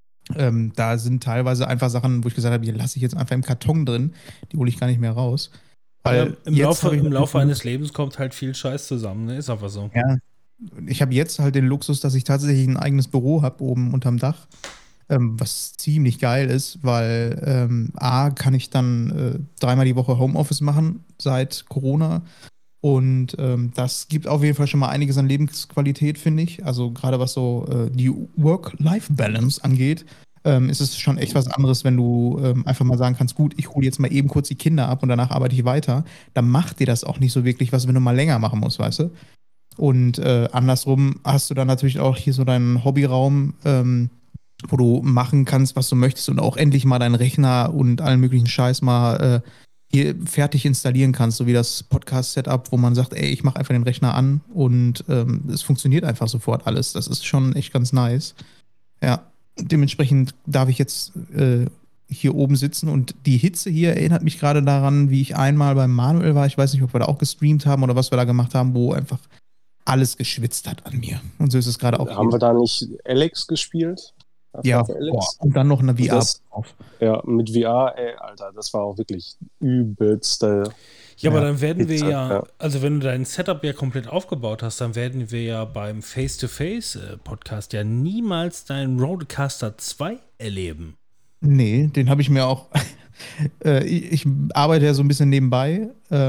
Da sind teilweise einfach Sachen, wo ich gesagt habe, die lasse ich jetzt einfach im Karton drin. Die hole ich gar nicht mehr raus. Weil im Laufe eines Lebens kommt halt viel Scheiß zusammen, ne? Ist einfach so. Ja. Ich habe jetzt halt den Luxus, dass ich tatsächlich ein eigenes Büro habe oben unterm Dach, was ziemlich geil ist, weil A, kann ich dann 3-mal die Woche Homeoffice machen seit Corona und das gibt auf jeden Fall schon mal einiges an Lebensqualität, finde ich. Also gerade was so die Work-Life-Balance angeht, ist es schon echt was anderes, wenn du einfach mal sagen kannst, gut, ich hole jetzt mal eben kurz die Kinder ab und danach arbeite ich weiter. Dann macht dir das auch nicht so wirklich was, wenn du mal länger machen musst, weißt du? Und andersrum hast du dann natürlich auch hier so deinen Hobbyraum, wo du machen kannst, was du möchtest und auch endlich mal deinen Rechner und allen möglichen Scheiß mal hier fertig installieren kannst, so wie das Podcast-Setup, wo man sagt, ey, ich mache einfach den Rechner an und es funktioniert einfach sofort alles. Das ist schon echt ganz nice. Ja, dementsprechend darf ich jetzt hier oben sitzen und die Hitze hier erinnert mich gerade daran, wie ich einmal beim Manuel war. Ich weiß nicht, ob wir da auch gestreamt haben oder was wir da gemacht haben, wo einfach alles geschwitzt hat an mir. Und so ist es gerade auch. Haben wir da nicht Alex gespielt? Ja, und dann noch eine VR drauf. Ja, mit VR, ey, Alter, das war auch wirklich übelste. Ja, aber dann werden wir ja, also wenn du dein Setup ja komplett aufgebaut hast, dann werden wir ja beim Face-to-Face-Podcast ja niemals deinen Rodecaster 2 erleben. Nee, den habe ich mir auch Ich arbeite ja so ein bisschen nebenbei,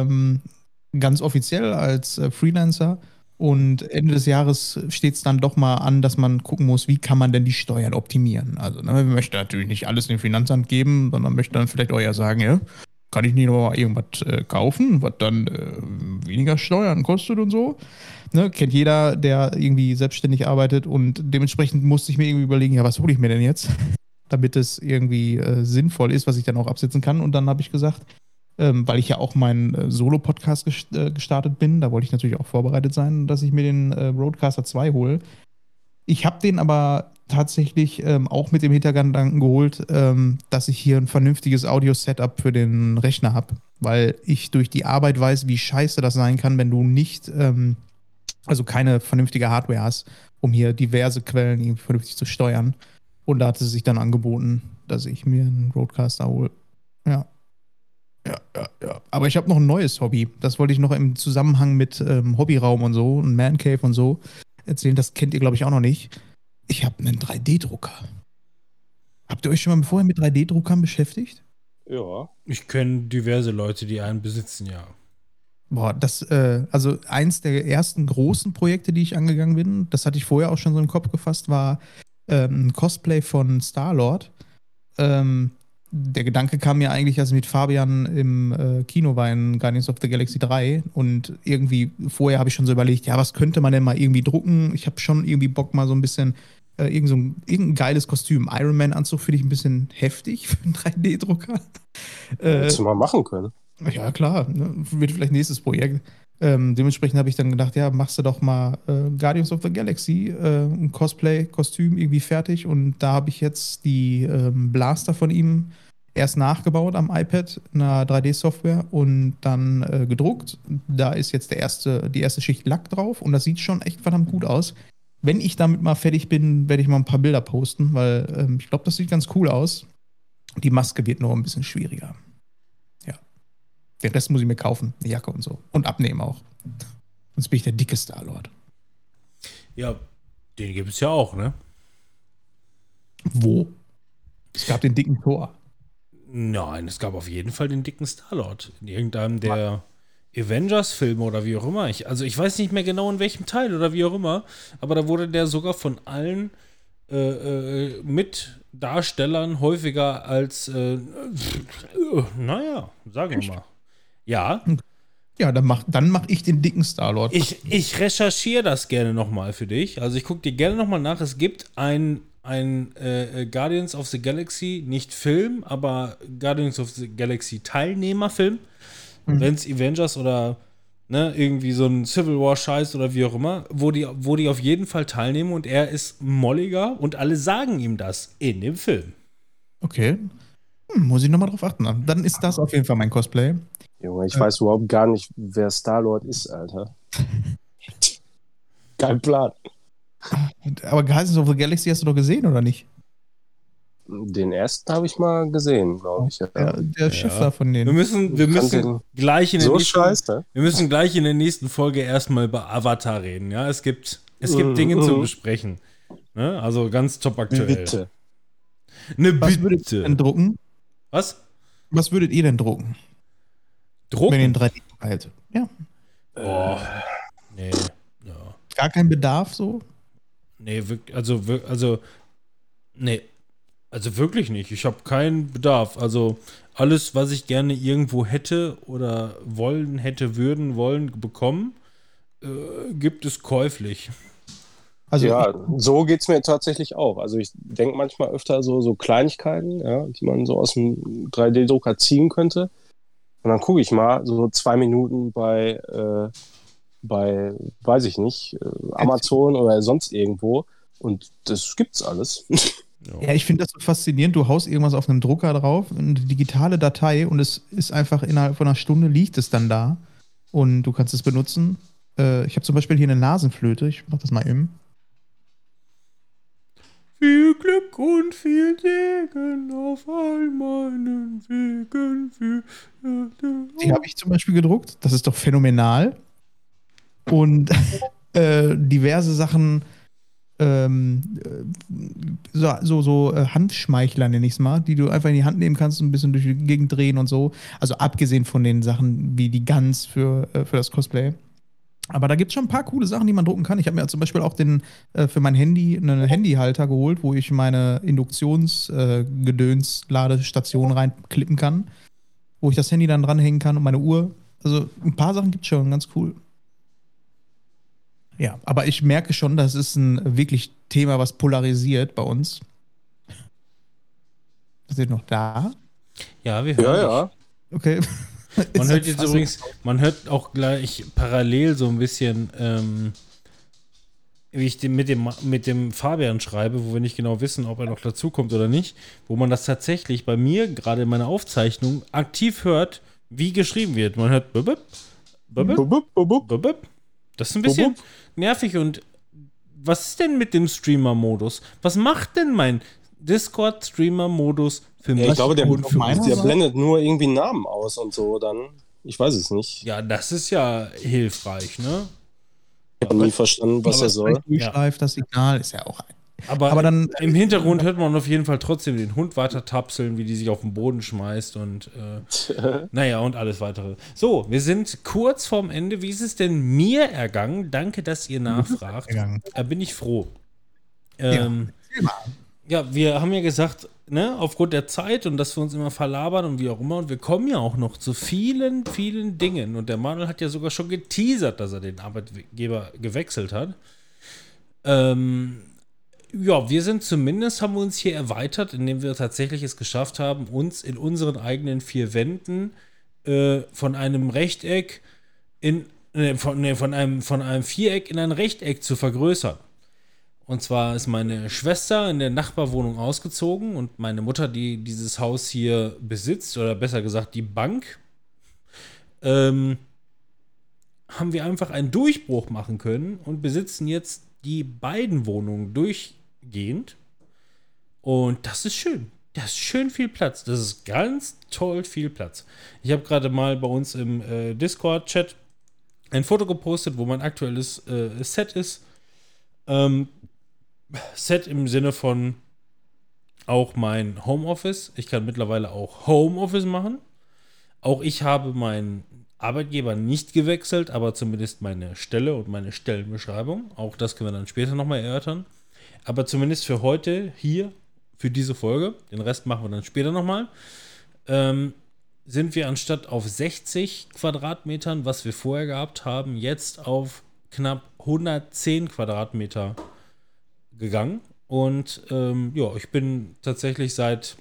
ganz offiziell als Freelancer. Und Ende des Jahres steht es dann doch mal an, dass man gucken muss, wie kann man denn die Steuern optimieren. Also, ne, wir möchten natürlich nicht alles dem Finanzamt geben, sondern möchten dann vielleicht auch ja sagen, ja, kann ich nicht noch mal irgendwas kaufen, was dann weniger Steuern kostet und so. Ne, kennt jeder, der irgendwie selbstständig arbeitet, und dementsprechend musste ich mir irgendwie überlegen, ja, was hole ich mir denn jetzt, damit es irgendwie sinnvoll ist, was ich dann auch absetzen kann. Und dann habe ich gesagt, weil ich ja auch meinen Solo-Podcast gestartet bin, da wollte ich natürlich auch vorbereitet sein, dass ich mir den Rodecaster 2 hole. Ich habe den aber tatsächlich auch mit dem Hintergedanken geholt, dass ich hier ein vernünftiges Audio-Setup für den Rechner habe, weil ich durch die Arbeit weiß, wie scheiße das sein kann, wenn du nicht, also keine vernünftige Hardware hast, um hier diverse Quellen irgendwie vernünftig zu steuern. Und da hat es sich dann angeboten, dass ich mir einen Rodecaster hole. Ja. Ja. Aber ich habe noch ein neues Hobby. Das wollte ich noch im Zusammenhang mit Hobbyraum und so und Man Cave und so erzählen. Das kennt ihr, glaube ich, auch noch nicht. Ich habe einen 3D-Drucker. Habt ihr euch schon mal vorher mit 3D-Druckern beschäftigt? Ja. Ich kenne diverse Leute, die einen besitzen, ja. Boah, also eins der ersten großen Projekte, die ich angegangen bin, das hatte ich vorher auch schon so im Kopf gefasst, war ein Cosplay von Star-Lord. Der Gedanke kam mir eigentlich, als ich mit Fabian im Kino war in Guardians of the Galaxy 3, und irgendwie vorher habe ich schon so überlegt, ja, was könnte man denn mal irgendwie drucken? Ich habe schon irgendwie Bock, mal so ein bisschen irgendein geiles Kostüm. Iron Man-Anzug finde ich ein bisschen heftig für einen 3D-Drucker. Hättest du mal machen können. Ja, klar, ne? Wird vielleicht nächstes Projekt. Dementsprechend habe ich dann gedacht, ja, machst du doch mal Guardians of the Galaxy, ein Cosplay-Kostüm irgendwie fertig. Und da habe ich jetzt die Blaster von ihm erst nachgebaut am iPad, einer 3D-Software, und dann gedruckt. Da ist jetzt die erste Schicht Lack drauf, und das sieht schon echt verdammt gut aus. Wenn ich damit mal fertig bin, werde ich mal ein paar Bilder posten, weil ich glaube, das sieht ganz cool aus. Die Maske wird nur ein bisschen schwieriger. Den Rest muss ich mir kaufen, eine Jacke und so. Und abnehmen auch. Sonst bin ich der dicke Star-Lord. Ja, den gibt es ja auch, ne? Wo? Es gab den dicken Thor. Nein, es gab auf jeden Fall den dicken Star-Lord. In irgendeinem der Avengers-Filme oder wie auch immer. Ich weiß nicht mehr genau in welchem Teil oder wie auch immer, aber da wurde der sogar von allen Mitdarstellern häufiger als, naja, sagen wir mal. Ja. Ja, dann mach ich den dicken Star-Lord. Ich recherchiere das gerne nochmal für dich. Also ich gucke dir gerne nochmal nach. Es gibt ein Guardians of the Galaxy, nicht Film, aber Guardians of the Galaxy Teilnehmerfilm. Wenn es Avengers oder irgendwie so ein Civil War Scheiß oder wie auch immer, wo die auf jeden Fall teilnehmen, und er ist molliger und alle sagen ihm das in dem Film. Okay. Muss ich nochmal drauf achten. Dann ist das auf jeden Fall mein Cosplay. Junge, ich weiß überhaupt gar nicht, wer Star-Lord ist, Alter. Kein Plan. Aber Guardians of the Galaxy hast du doch gesehen, oder nicht? Den ersten habe ich mal gesehen, glaube ich. Ja. Der Schiffer von denen. Wir müssen gleich in der nächsten Folge erstmal über Avatar reden. Ja, es gibt Dinge zu besprechen. Ne? Also ganz top aktuell. Bitte. Was würdet ihr denn drucken? Was? Was würdet ihr denn drucken? Drucken? Wenn ihr den 3D-Drucker hättet. Ja. Nee. Ja. Gar kein Bedarf so? Nee, nee. Also wirklich nicht. Ich habe keinen Bedarf. Also alles, was ich gerne irgendwo hätte oder wollen, bekommen, gibt es käuflich. Also ja, so geht es mir tatsächlich auch. Also ich denke manchmal öfter so Kleinigkeiten, ja, die man so aus dem 3D-Drucker ziehen könnte. Und dann gucke ich mal so 2 Minuten bei weiß ich nicht, Amazon oder sonst irgendwo, und das gibt's alles. Ja, ich finde das so faszinierend. Du haust irgendwas auf einem Drucker drauf, eine digitale Datei, und es ist einfach innerhalb von einer Stunde liegt es dann da und du kannst es benutzen. Ich habe zum Beispiel hier eine Nasenflöte. Ich mach das mal eben. Viel Glück und viel Segen auf all meinen Wegen. Die habe ich zum Beispiel gedruckt. Das ist doch phänomenal. Und diverse Sachen, Handschmeichler, nenne ich es mal, die du einfach in die Hand nehmen kannst und ein bisschen durch die Gegend drehen und so. Also abgesehen von den Sachen wie die Guns für das Cosplay. Aber da gibt es schon ein paar coole Sachen, die man drucken kann. Ich habe mir zum Beispiel auch für mein Handy einen Handyhalter geholt, wo ich meine Induktionsgedöns-Ladestation reinklippen kann, wo ich das Handy dann dranhängen kann und meine Uhr. Also ein paar Sachen gibt es schon, ganz cool. Ja, aber ich merke schon, das ist ein wirklich Thema, was polarisiert bei uns. Ist ihr noch da? Ja, wir hören Ja. Okay. Man hört jetzt übrigens, man hört auch gleich parallel so ein bisschen, wie ich mit dem Fabian schreibe, wo wir nicht genau wissen, ob er noch dazukommt oder nicht, wo man das tatsächlich bei mir, gerade in meiner Aufzeichnung, aktiv hört, wie geschrieben wird. Man hört bub, bub, bub, bub. Das ist ein bisschen nervig. Und was ist denn mit dem Streamer-Modus? Was macht denn mein Discord-Streamer-Modus für mich? Ja, ich glaube, der Seite? blendet nur irgendwie Namen aus und so dann. Ich weiß es nicht. Ja, das ist ja hilfreich, ne? Ich habe nie verstanden, was er soll. Durchschleift, das Signal ist ja auch. Aber dann im Hintergrund hört man auf jeden Fall trotzdem den Hund weiter tapseln, wie die sich auf den Boden schmeißt und naja, und alles weitere. So, wir sind kurz vorm Ende. Wie ist es denn mir ergangen? Danke, dass ihr nachfragt. Bin ich froh. Ja, wir haben ja gesagt, ne, aufgrund der Zeit und dass wir uns immer verlabern und wie auch immer. Und wir kommen ja auch noch zu vielen, vielen Dingen. Und der Manuel hat ja sogar schon geteasert, dass er den Arbeitgeber gewechselt hat. Ja, wir sind zumindest, haben wir uns hier erweitert, indem wir tatsächlich es geschafft haben, uns in unseren eigenen 4 Wänden von einem Rechteck von einem Viereck in ein Rechteck zu vergrößern. Und zwar ist meine Schwester in der Nachbarwohnung ausgezogen und meine Mutter, die dieses Haus hier besitzt, oder besser gesagt die Bank, haben wir einfach einen Durchbruch machen können und besitzen jetzt die beiden Wohnungen durchgehend. Und das ist schön. Das ist schön viel Platz. Das ist ganz toll viel Platz. Ich habe gerade mal bei uns im Discord-Chat ein Foto gepostet, wo mein aktuelles Set ist. Set im Sinne von auch mein Homeoffice. Ich kann mittlerweile auch Homeoffice machen. Auch ich habe meinen Arbeitgeber nicht gewechselt, aber zumindest meine Stelle und meine Stellenbeschreibung. Auch das können wir dann später nochmal erörtern. Aber zumindest für heute hier, für diese Folge, den Rest machen wir dann später nochmal, sind wir anstatt auf 60 Quadratmetern, was wir vorher gehabt haben, jetzt auf knapp 110 Quadratmeter gegangen. Und ja, ich bin tatsächlich seit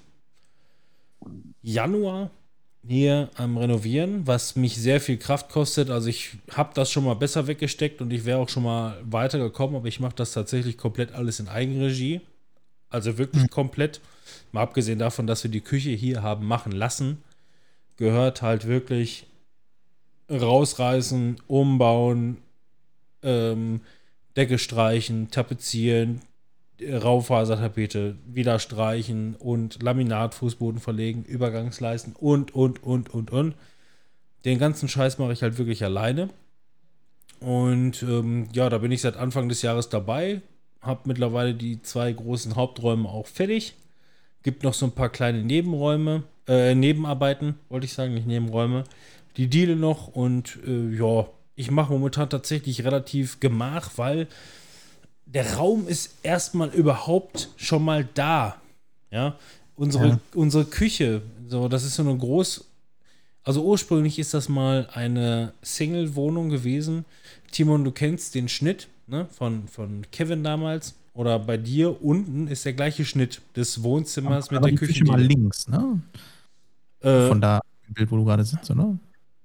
Januar hier am Renovieren, was mich sehr viel Kraft kostet. Also ich habe das schon mal besser weggesteckt und ich wäre auch schon mal weitergekommen, aber ich mache das tatsächlich komplett alles in Eigenregie. Also wirklich komplett. Mal abgesehen davon, dass wir die Küche hier haben machen lassen, gehört halt wirklich rausreißen, umbauen, Decke streichen, tapezieren, Raufasertapete wieder streichen und Laminatfußboden verlegen, Übergangsleisten und. Den ganzen Scheiß mache ich halt wirklich alleine. Und ja, da bin ich seit Anfang des Jahres dabei. Habe mittlerweile die 2 großen Haupträume auch fertig. Gibt noch so ein paar kleine Nebenräume, Nebenarbeiten, wollte ich sagen, nicht Nebenräume. Die Diele noch und ja, ich mache momentan tatsächlich relativ Gemach, weil der Raum ist erstmal überhaupt schon mal da. Ja, unsere Küche, so, das ist so eine also ursprünglich ist das mal eine Single-Wohnung gewesen. Timon, du kennst den Schnitt, ne, von Kevin damals. Oder bei dir unten ist der gleiche Schnitt des Wohnzimmers mit der Küche. Mal links, ne? Von da, im Bild, wo du gerade sitzt, oder?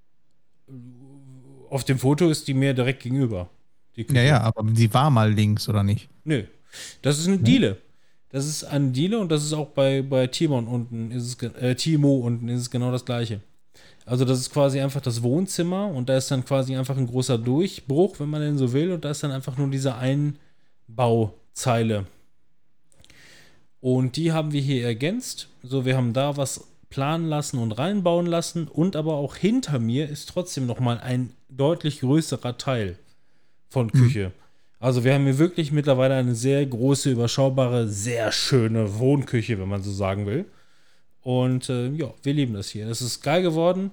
Auf dem Foto ist die mir direkt gegenüber. Ja, aber sie war mal links, oder nicht? Nö. Das ist eine Diele. Das ist eine Diele und das ist auch bei Timon unten Timo unten ist es genau das gleiche. Also das ist quasi einfach das Wohnzimmer und da ist dann quasi einfach ein großer Durchbruch, wenn man denn so will, und da ist dann einfach nur diese Einbauzeile. Und die haben wir hier ergänzt. So, wir haben da was planen lassen und reinbauen lassen und aber auch hinter mir ist trotzdem nochmal ein deutlich größerer Teil von Küche. Also wir haben hier wirklich mittlerweile eine sehr große, überschaubare, sehr schöne Wohnküche, wenn man so sagen will. Und ja, wir lieben das hier. Es ist geil geworden.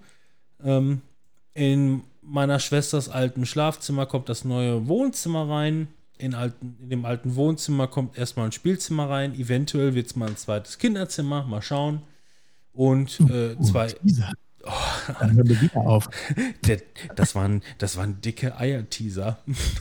In meiner Schwesters alten Schlafzimmer kommt das neue Wohnzimmer rein. In dem alten Wohnzimmer kommt erstmal ein Spielzimmer rein. Eventuell wird es mal ein zweites Kinderzimmer. Mal schauen. Und zwei. Teaser. Dann hören wir wieder auf. Das waren dicke Eier-Teaser.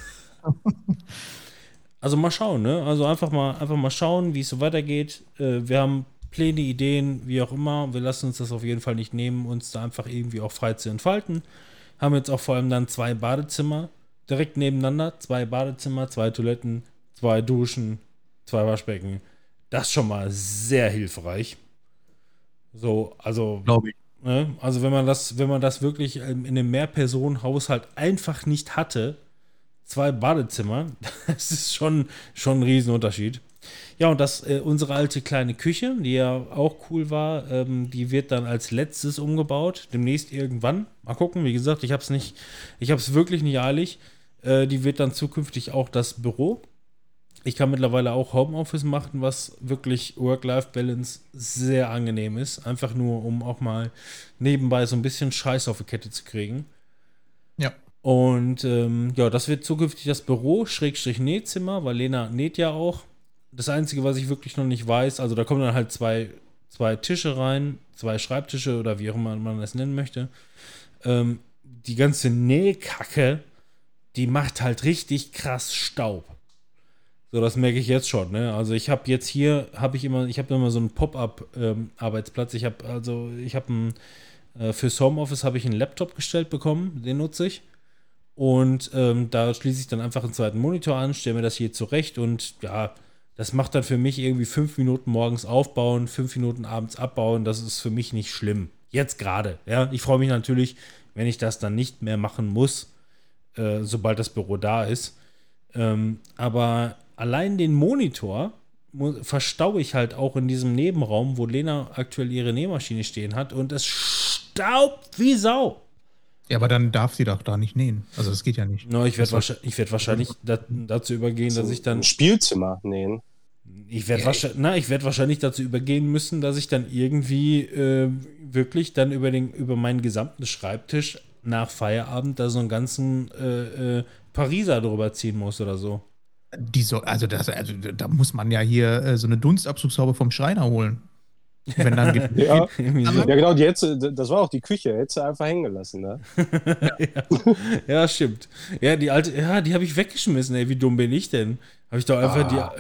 Also mal schauen, ne? Also einfach mal schauen, wie es so weitergeht. Wir haben Pläne, Ideen, wie auch immer. Wir lassen uns das auf jeden Fall nicht nehmen, uns da einfach irgendwie auch frei zu entfalten. Haben jetzt auch vor allem dann 2 Badezimmer direkt nebeneinander. 2 Badezimmer, 2 Toiletten, 2 Duschen, 2 Waschbecken. Das ist schon mal sehr hilfreich. So, also. Glaube ich. Ne? Also wenn man das wirklich in einem Mehrpersonen-Haushalt einfach nicht hatte, 2 Badezimmer, das ist schon ein Riesenunterschied. Ja, und unsere alte kleine Küche, die ja auch cool war, die wird dann als letztes umgebaut, demnächst irgendwann. Mal gucken, wie gesagt, ich habe es wirklich nicht eilig. Die wird dann zukünftig auch das Büro. Ich kann mittlerweile auch Homeoffice machen, was wirklich Work-Life-Balance sehr angenehm ist. Einfach nur, um auch mal nebenbei so ein bisschen Scheiß auf die Kette zu kriegen. Ja. Und ja, das wird zukünftig das Büro, / Nähzimmer, weil Lena näht ja auch. Das Einzige, was ich wirklich noch nicht weiß, also da kommen dann halt zwei Tische rein, 2 Schreibtische oder wie auch immer man das nennen möchte. Die ganze Nähkacke, die macht halt richtig krass Staub. So, das merke ich jetzt schon, ne? Also ich habe jetzt hier, ich habe immer so einen Pop-up-Arbeitsplatz. Fürs Homeoffice habe ich einen Laptop gestellt bekommen, den nutze ich. Und da schließe ich dann einfach einen zweiten Monitor an, stelle mir das hier zurecht und ja, das macht dann für mich irgendwie 5 Minuten morgens aufbauen, 5 Minuten abends abbauen. Das ist für mich nicht schlimm. Jetzt gerade, ja. Ich freue mich natürlich, wenn ich das dann nicht mehr machen muss, sobald das Büro da ist. Aber allein den Monitor verstaue ich halt auch in diesem Nebenraum, wo Lena aktuell ihre Nähmaschine stehen hat und es staubt wie Sau. Ja, aber dann darf sie doch da nicht nähen. Also das geht ja nicht. No, ich werd wahrscheinlich dazu übergehen, dass ich dann ein Spielzimmer nähen. Ich werde wahrscheinlich dazu übergehen müssen, dass ich dann irgendwie wirklich dann über meinen gesamten Schreibtisch nach Feierabend da so einen ganzen Pariser drüber ziehen muss oder so. Da muss man ja hier so eine Dunstabzugshaube vom Schreiner holen. Wenn dann ja. Ja, genau, das war auch die Küche, hätte sie einfach hängen gelassen, ne? Ja, stimmt. Ja, die habe ich weggeschmissen, ey, wie dumm bin ich denn? Habe ich doch einfach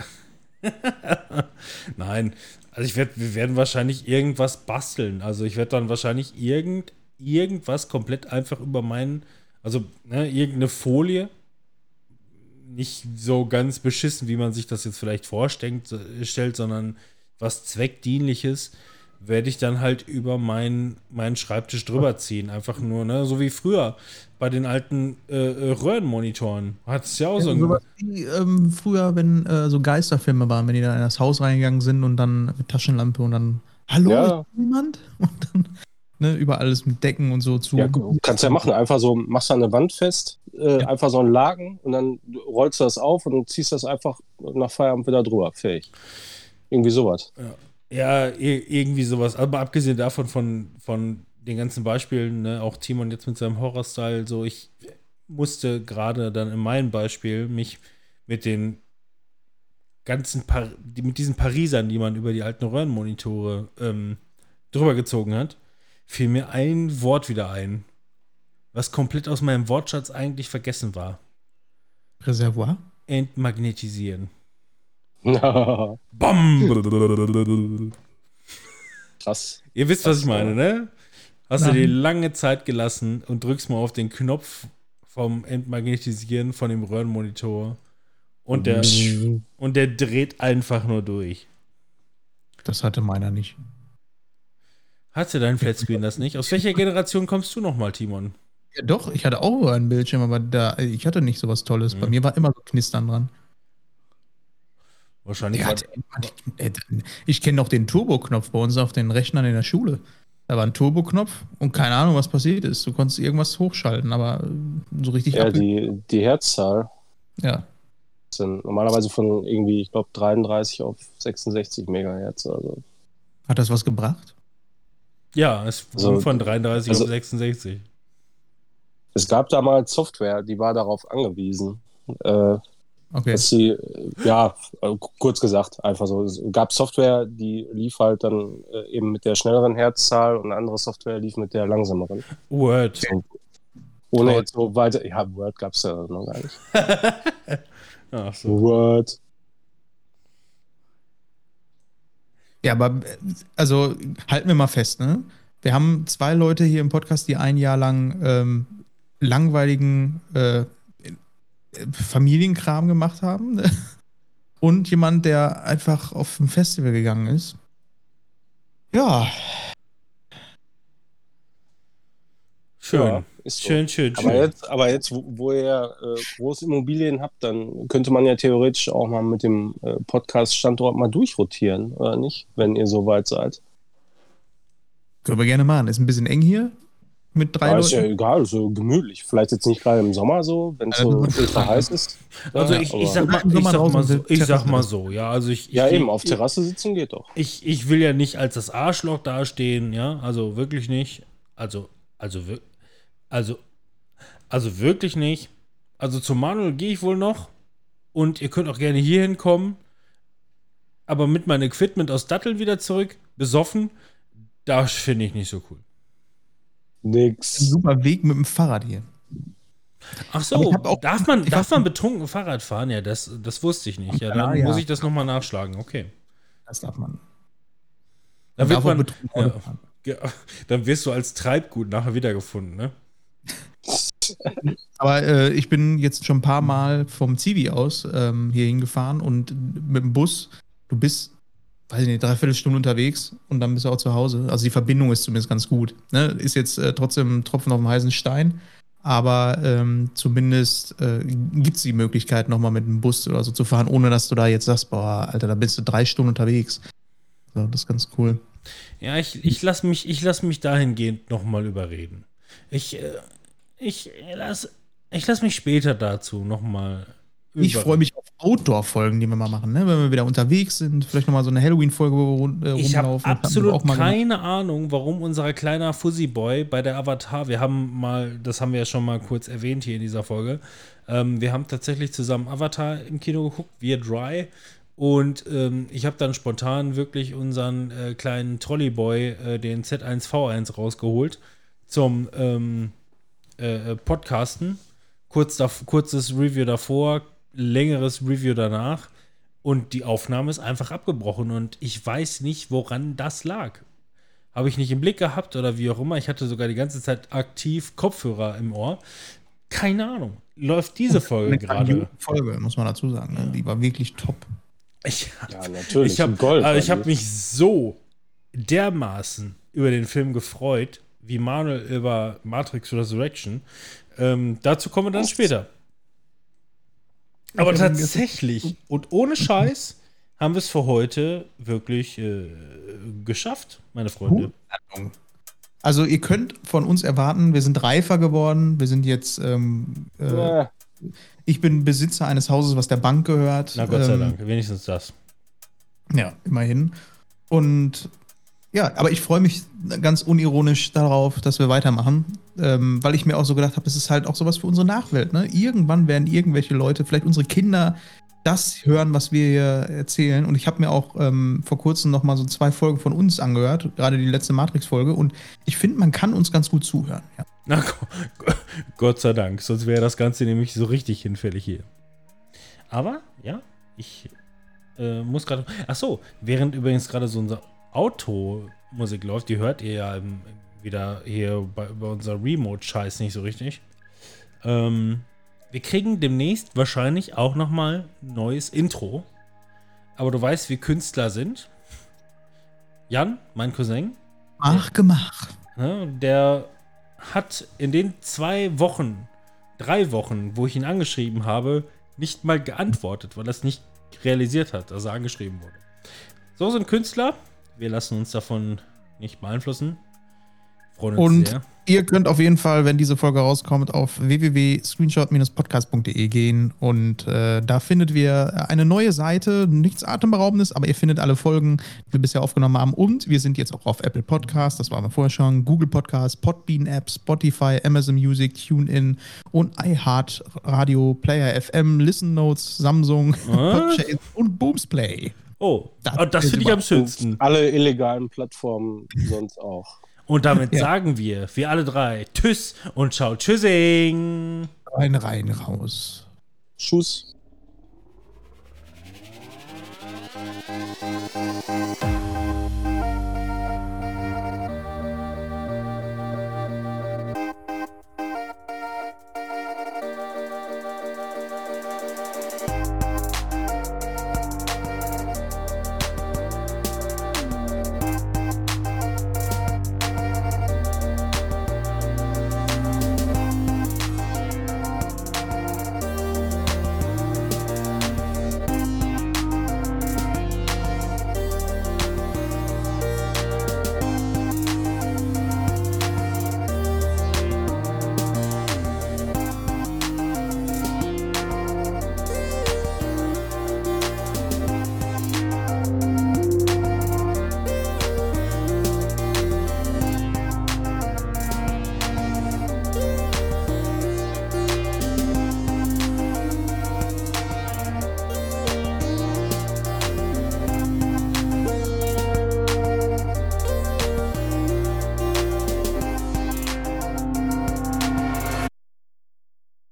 Nein, also wir werden wahrscheinlich irgendwas basteln. Also ich werde dann wahrscheinlich irgendwas komplett einfach über irgendeine Folie, nicht so ganz beschissen, wie man sich das jetzt vielleicht vorstellt, sondern was Zweckdienliches, werde ich dann halt über meinen Schreibtisch drüber ziehen. Einfach nur, ne, so wie früher bei den alten Röhrenmonitoren. Hat es ja auch so ein. Sowas wie früher, wenn so Geisterfilme waren, wenn die da in das Haus reingegangen sind und dann mit Taschenlampe und dann, hallo, ja. Ist niemand? Und dann über alles mit Decken und so zu. Ja, kannst ja machen, einfach so, machst du an der Wand fest, einfach so einen Laken und dann rollst du das auf und ziehst das einfach nach Feierabend wieder drüber. Fertig. Irgendwie sowas. Ja, irgendwie sowas. Aber abgesehen davon von den ganzen Beispielen, ne, auch Timon jetzt mit seinem Horror-Style, so, ich musste gerade dann in meinem Beispiel mich mit den ganzen mit diesen Parisern, die man über die alten Röhrenmonitore drüber gezogen hat, fiel mir ein Wort wieder ein, was komplett aus meinem Wortschatz eigentlich vergessen war. Reservoir? Entmagnetisieren. Bam! Krass. Ihr wisst, was ich meine, ne? Hast du dir lange Zeit gelassen und drückst mal auf den Knopf vom Entmagnetisieren von dem Röhrenmonitor und der dreht einfach nur durch. Das hatte meiner nicht. Hatte dein Flatscreen das nicht? Aus welcher Generation kommst du nochmal, Timon? Ja, doch, ich hatte auch einen Bildschirm, aber ich hatte nicht so was Tolles. Bei mir war immer so Knistern dran. Wahrscheinlich. Ich kenne noch den Turbo-Knopf bei uns auf den Rechnern in der Schule. Da war ein Turbo-Knopf und keine Ahnung, was passiert ist. Du konntest irgendwas hochschalten, aber so richtig. Ja, die Herzzahl. Ja. sind. Normalerweise von irgendwie, ich glaube, 33 auf 66 Megahertz. Also. Hat das was gebracht? Ja, es ging von 33 auf 66. Es gab damals Software, die war darauf angewiesen. Okay. Dass sie, kurz gesagt, einfach so. Es gab Software, die lief halt dann eben mit der schnelleren Herzzahl und eine andere Software lief mit der langsameren. Word. So, ohne jetzt so weiter. Ja, Word gab es ja noch gar nicht. Ach so. Word. Ja, aber also halten wir mal fest, ne? Wir haben 2 Leute hier im Podcast, die ein Jahr lang langweiligen Familienkram gemacht haben. Ne? Und jemand, der einfach auf ein Festival gegangen ist. Ja. Schön. Ja, ist so. Schön. Aber jetzt, wo ihr große Immobilien habt, dann könnte man ja theoretisch auch mal mit dem Podcast-Standort mal durchrotieren, oder nicht? Wenn ihr so weit seid. Können wir gerne machen. Ist ein bisschen eng hier mit 3 Ja, Leuten. ist ja egal, so gemütlich. Vielleicht jetzt nicht gerade im Sommer so, wenn es so ultra heiß ist. Also ich sag mal so, ja, also eben, auf Terrasse sitzen geht doch. Ich will ja nicht als das Arschloch dastehen, ja, also wirklich nicht. Also wirklich nicht. Also zum Manuel gehe ich wohl noch und ihr könnt auch gerne hier hinkommen, aber mit meinem Equipment aus Datteln wieder zurück, besoffen, das finde ich nicht so cool. Nix. Ein super Weg mit dem Fahrrad hier. Ach so, darf man betrunken Fahrrad fahren? Ja, das wusste ich nicht. Ja, dann muss ich das nochmal nachschlagen. Okay. Das darf man. Dann wird man, dann wirst du als Treibgut nachher wiedergefunden, ne? Aber ich bin jetzt schon ein paar Mal vom Zivi aus hier hingefahren und mit dem Bus, du bist, weiß ich nicht, 3/4 Stunde unterwegs und dann bist du auch zu Hause. Also die Verbindung ist zumindest ganz gut. Ne? Ist jetzt trotzdem ein Tropfen auf dem heißen Stein, aber zumindest gibt es die Möglichkeit, nochmal mit dem Bus oder so zu fahren, ohne dass du da jetzt sagst, boah, Alter, da bist du 3 Stunden unterwegs. So, das ist ganz cool. Ja, ich lass mich dahingehend nochmal überreden. Ich lass mich später dazu nochmal überreden. Ich freue mich auf Outdoor-Folgen, die wir mal machen, ne? Wenn wir wieder unterwegs sind. Vielleicht nochmal so eine Halloween-Folge, wo wir rumlaufen. Ich habe absolut keine Ahnung, warum unser kleiner Fuzzy-Boy bei der Avatar, das haben wir ja schon mal kurz erwähnt hier in dieser Folge, wir haben tatsächlich zusammen Avatar im Kino geguckt, wir Dry. Und ich habe dann spontan wirklich unseren kleinen Trolleyboy, den Z1V1, rausgeholt zum Podcasten. Kurzes Review davor, längeres Review danach. Und die Aufnahme ist einfach abgebrochen. Und ich weiß nicht, woran das lag. Habe ich nicht im Blick gehabt oder wie auch immer. Ich hatte sogar die ganze Zeit aktiv Kopfhörer im Ohr. Keine Ahnung. Läuft diese Folge gerade? Folge, muss man dazu sagen. Ne? Die war wirklich top. Natürlich. Ich habe mich so dermaßen über den Film gefreut, wie Manuel über Matrix Resurrection. Dazu kommen wir dann später. Aber tatsächlich und ohne Scheiß haben wir es für heute wirklich geschafft, meine Freunde. Also ihr könnt von uns erwarten, wir sind reifer geworden, wir sind jetzt ich bin Besitzer eines Hauses, was der Bank gehört. Na Gott sei Dank, wenigstens das. Ja, immerhin. Und ja, aber ich freue mich ganz unironisch darauf, dass wir weitermachen, weil ich mir auch so gedacht habe, es ist halt auch sowas für unsere Nachwelt. Ne? Irgendwann werden irgendwelche Leute, vielleicht unsere Kinder, das hören, was wir hier erzählen. Und ich habe mir auch vor kurzem noch mal so 2 Folgen von uns angehört, gerade die letzte Matrix-Folge. Und ich finde, man kann uns ganz gut zuhören. Ja. Na, Gott sei Dank, sonst wäre das Ganze nämlich so richtig hinfällig hier. Aber, ja, ich muss gerade... Achso, während übrigens gerade so unser Automusik läuft, die hört ihr ja wieder hier bei unserer Remote-Scheiß nicht so richtig. Wir kriegen demnächst wahrscheinlich auch nochmal ein neues Intro. Aber du weißt, wie Künstler sind. Jan, mein Cousin. Gemach. Der hat in den 3 Wochen, wo ich ihn angeschrieben habe, nicht mal geantwortet, weil er es nicht realisiert hat, dass er angeschrieben wurde. So sind Künstler. Wir lassen uns davon nicht beeinflussen. Freuen uns Und sehr. ihr könnt auf jeden Fall, wenn diese Folge rauskommt, auf www.screenshot-podcast.de gehen und da findet wir eine neue Seite, nichts Atemberaubendes, aber ihr findet alle Folgen, die wir bisher aufgenommen haben und wir sind jetzt auch auf Apple Podcast, das waren wir vorher schon, Google Podcast, Podbean App, Spotify, Amazon Music, TuneIn und iHeart Radio, Player FM, Listen Notes, Samsung, Podchaser und Boomsplay. Oh, das finde ich am schönsten. Alle illegalen Plattformen sonst auch. Und damit sagen wir alle drei Tschüss und ciao, tschüssing. Rein, raus. Tschüss.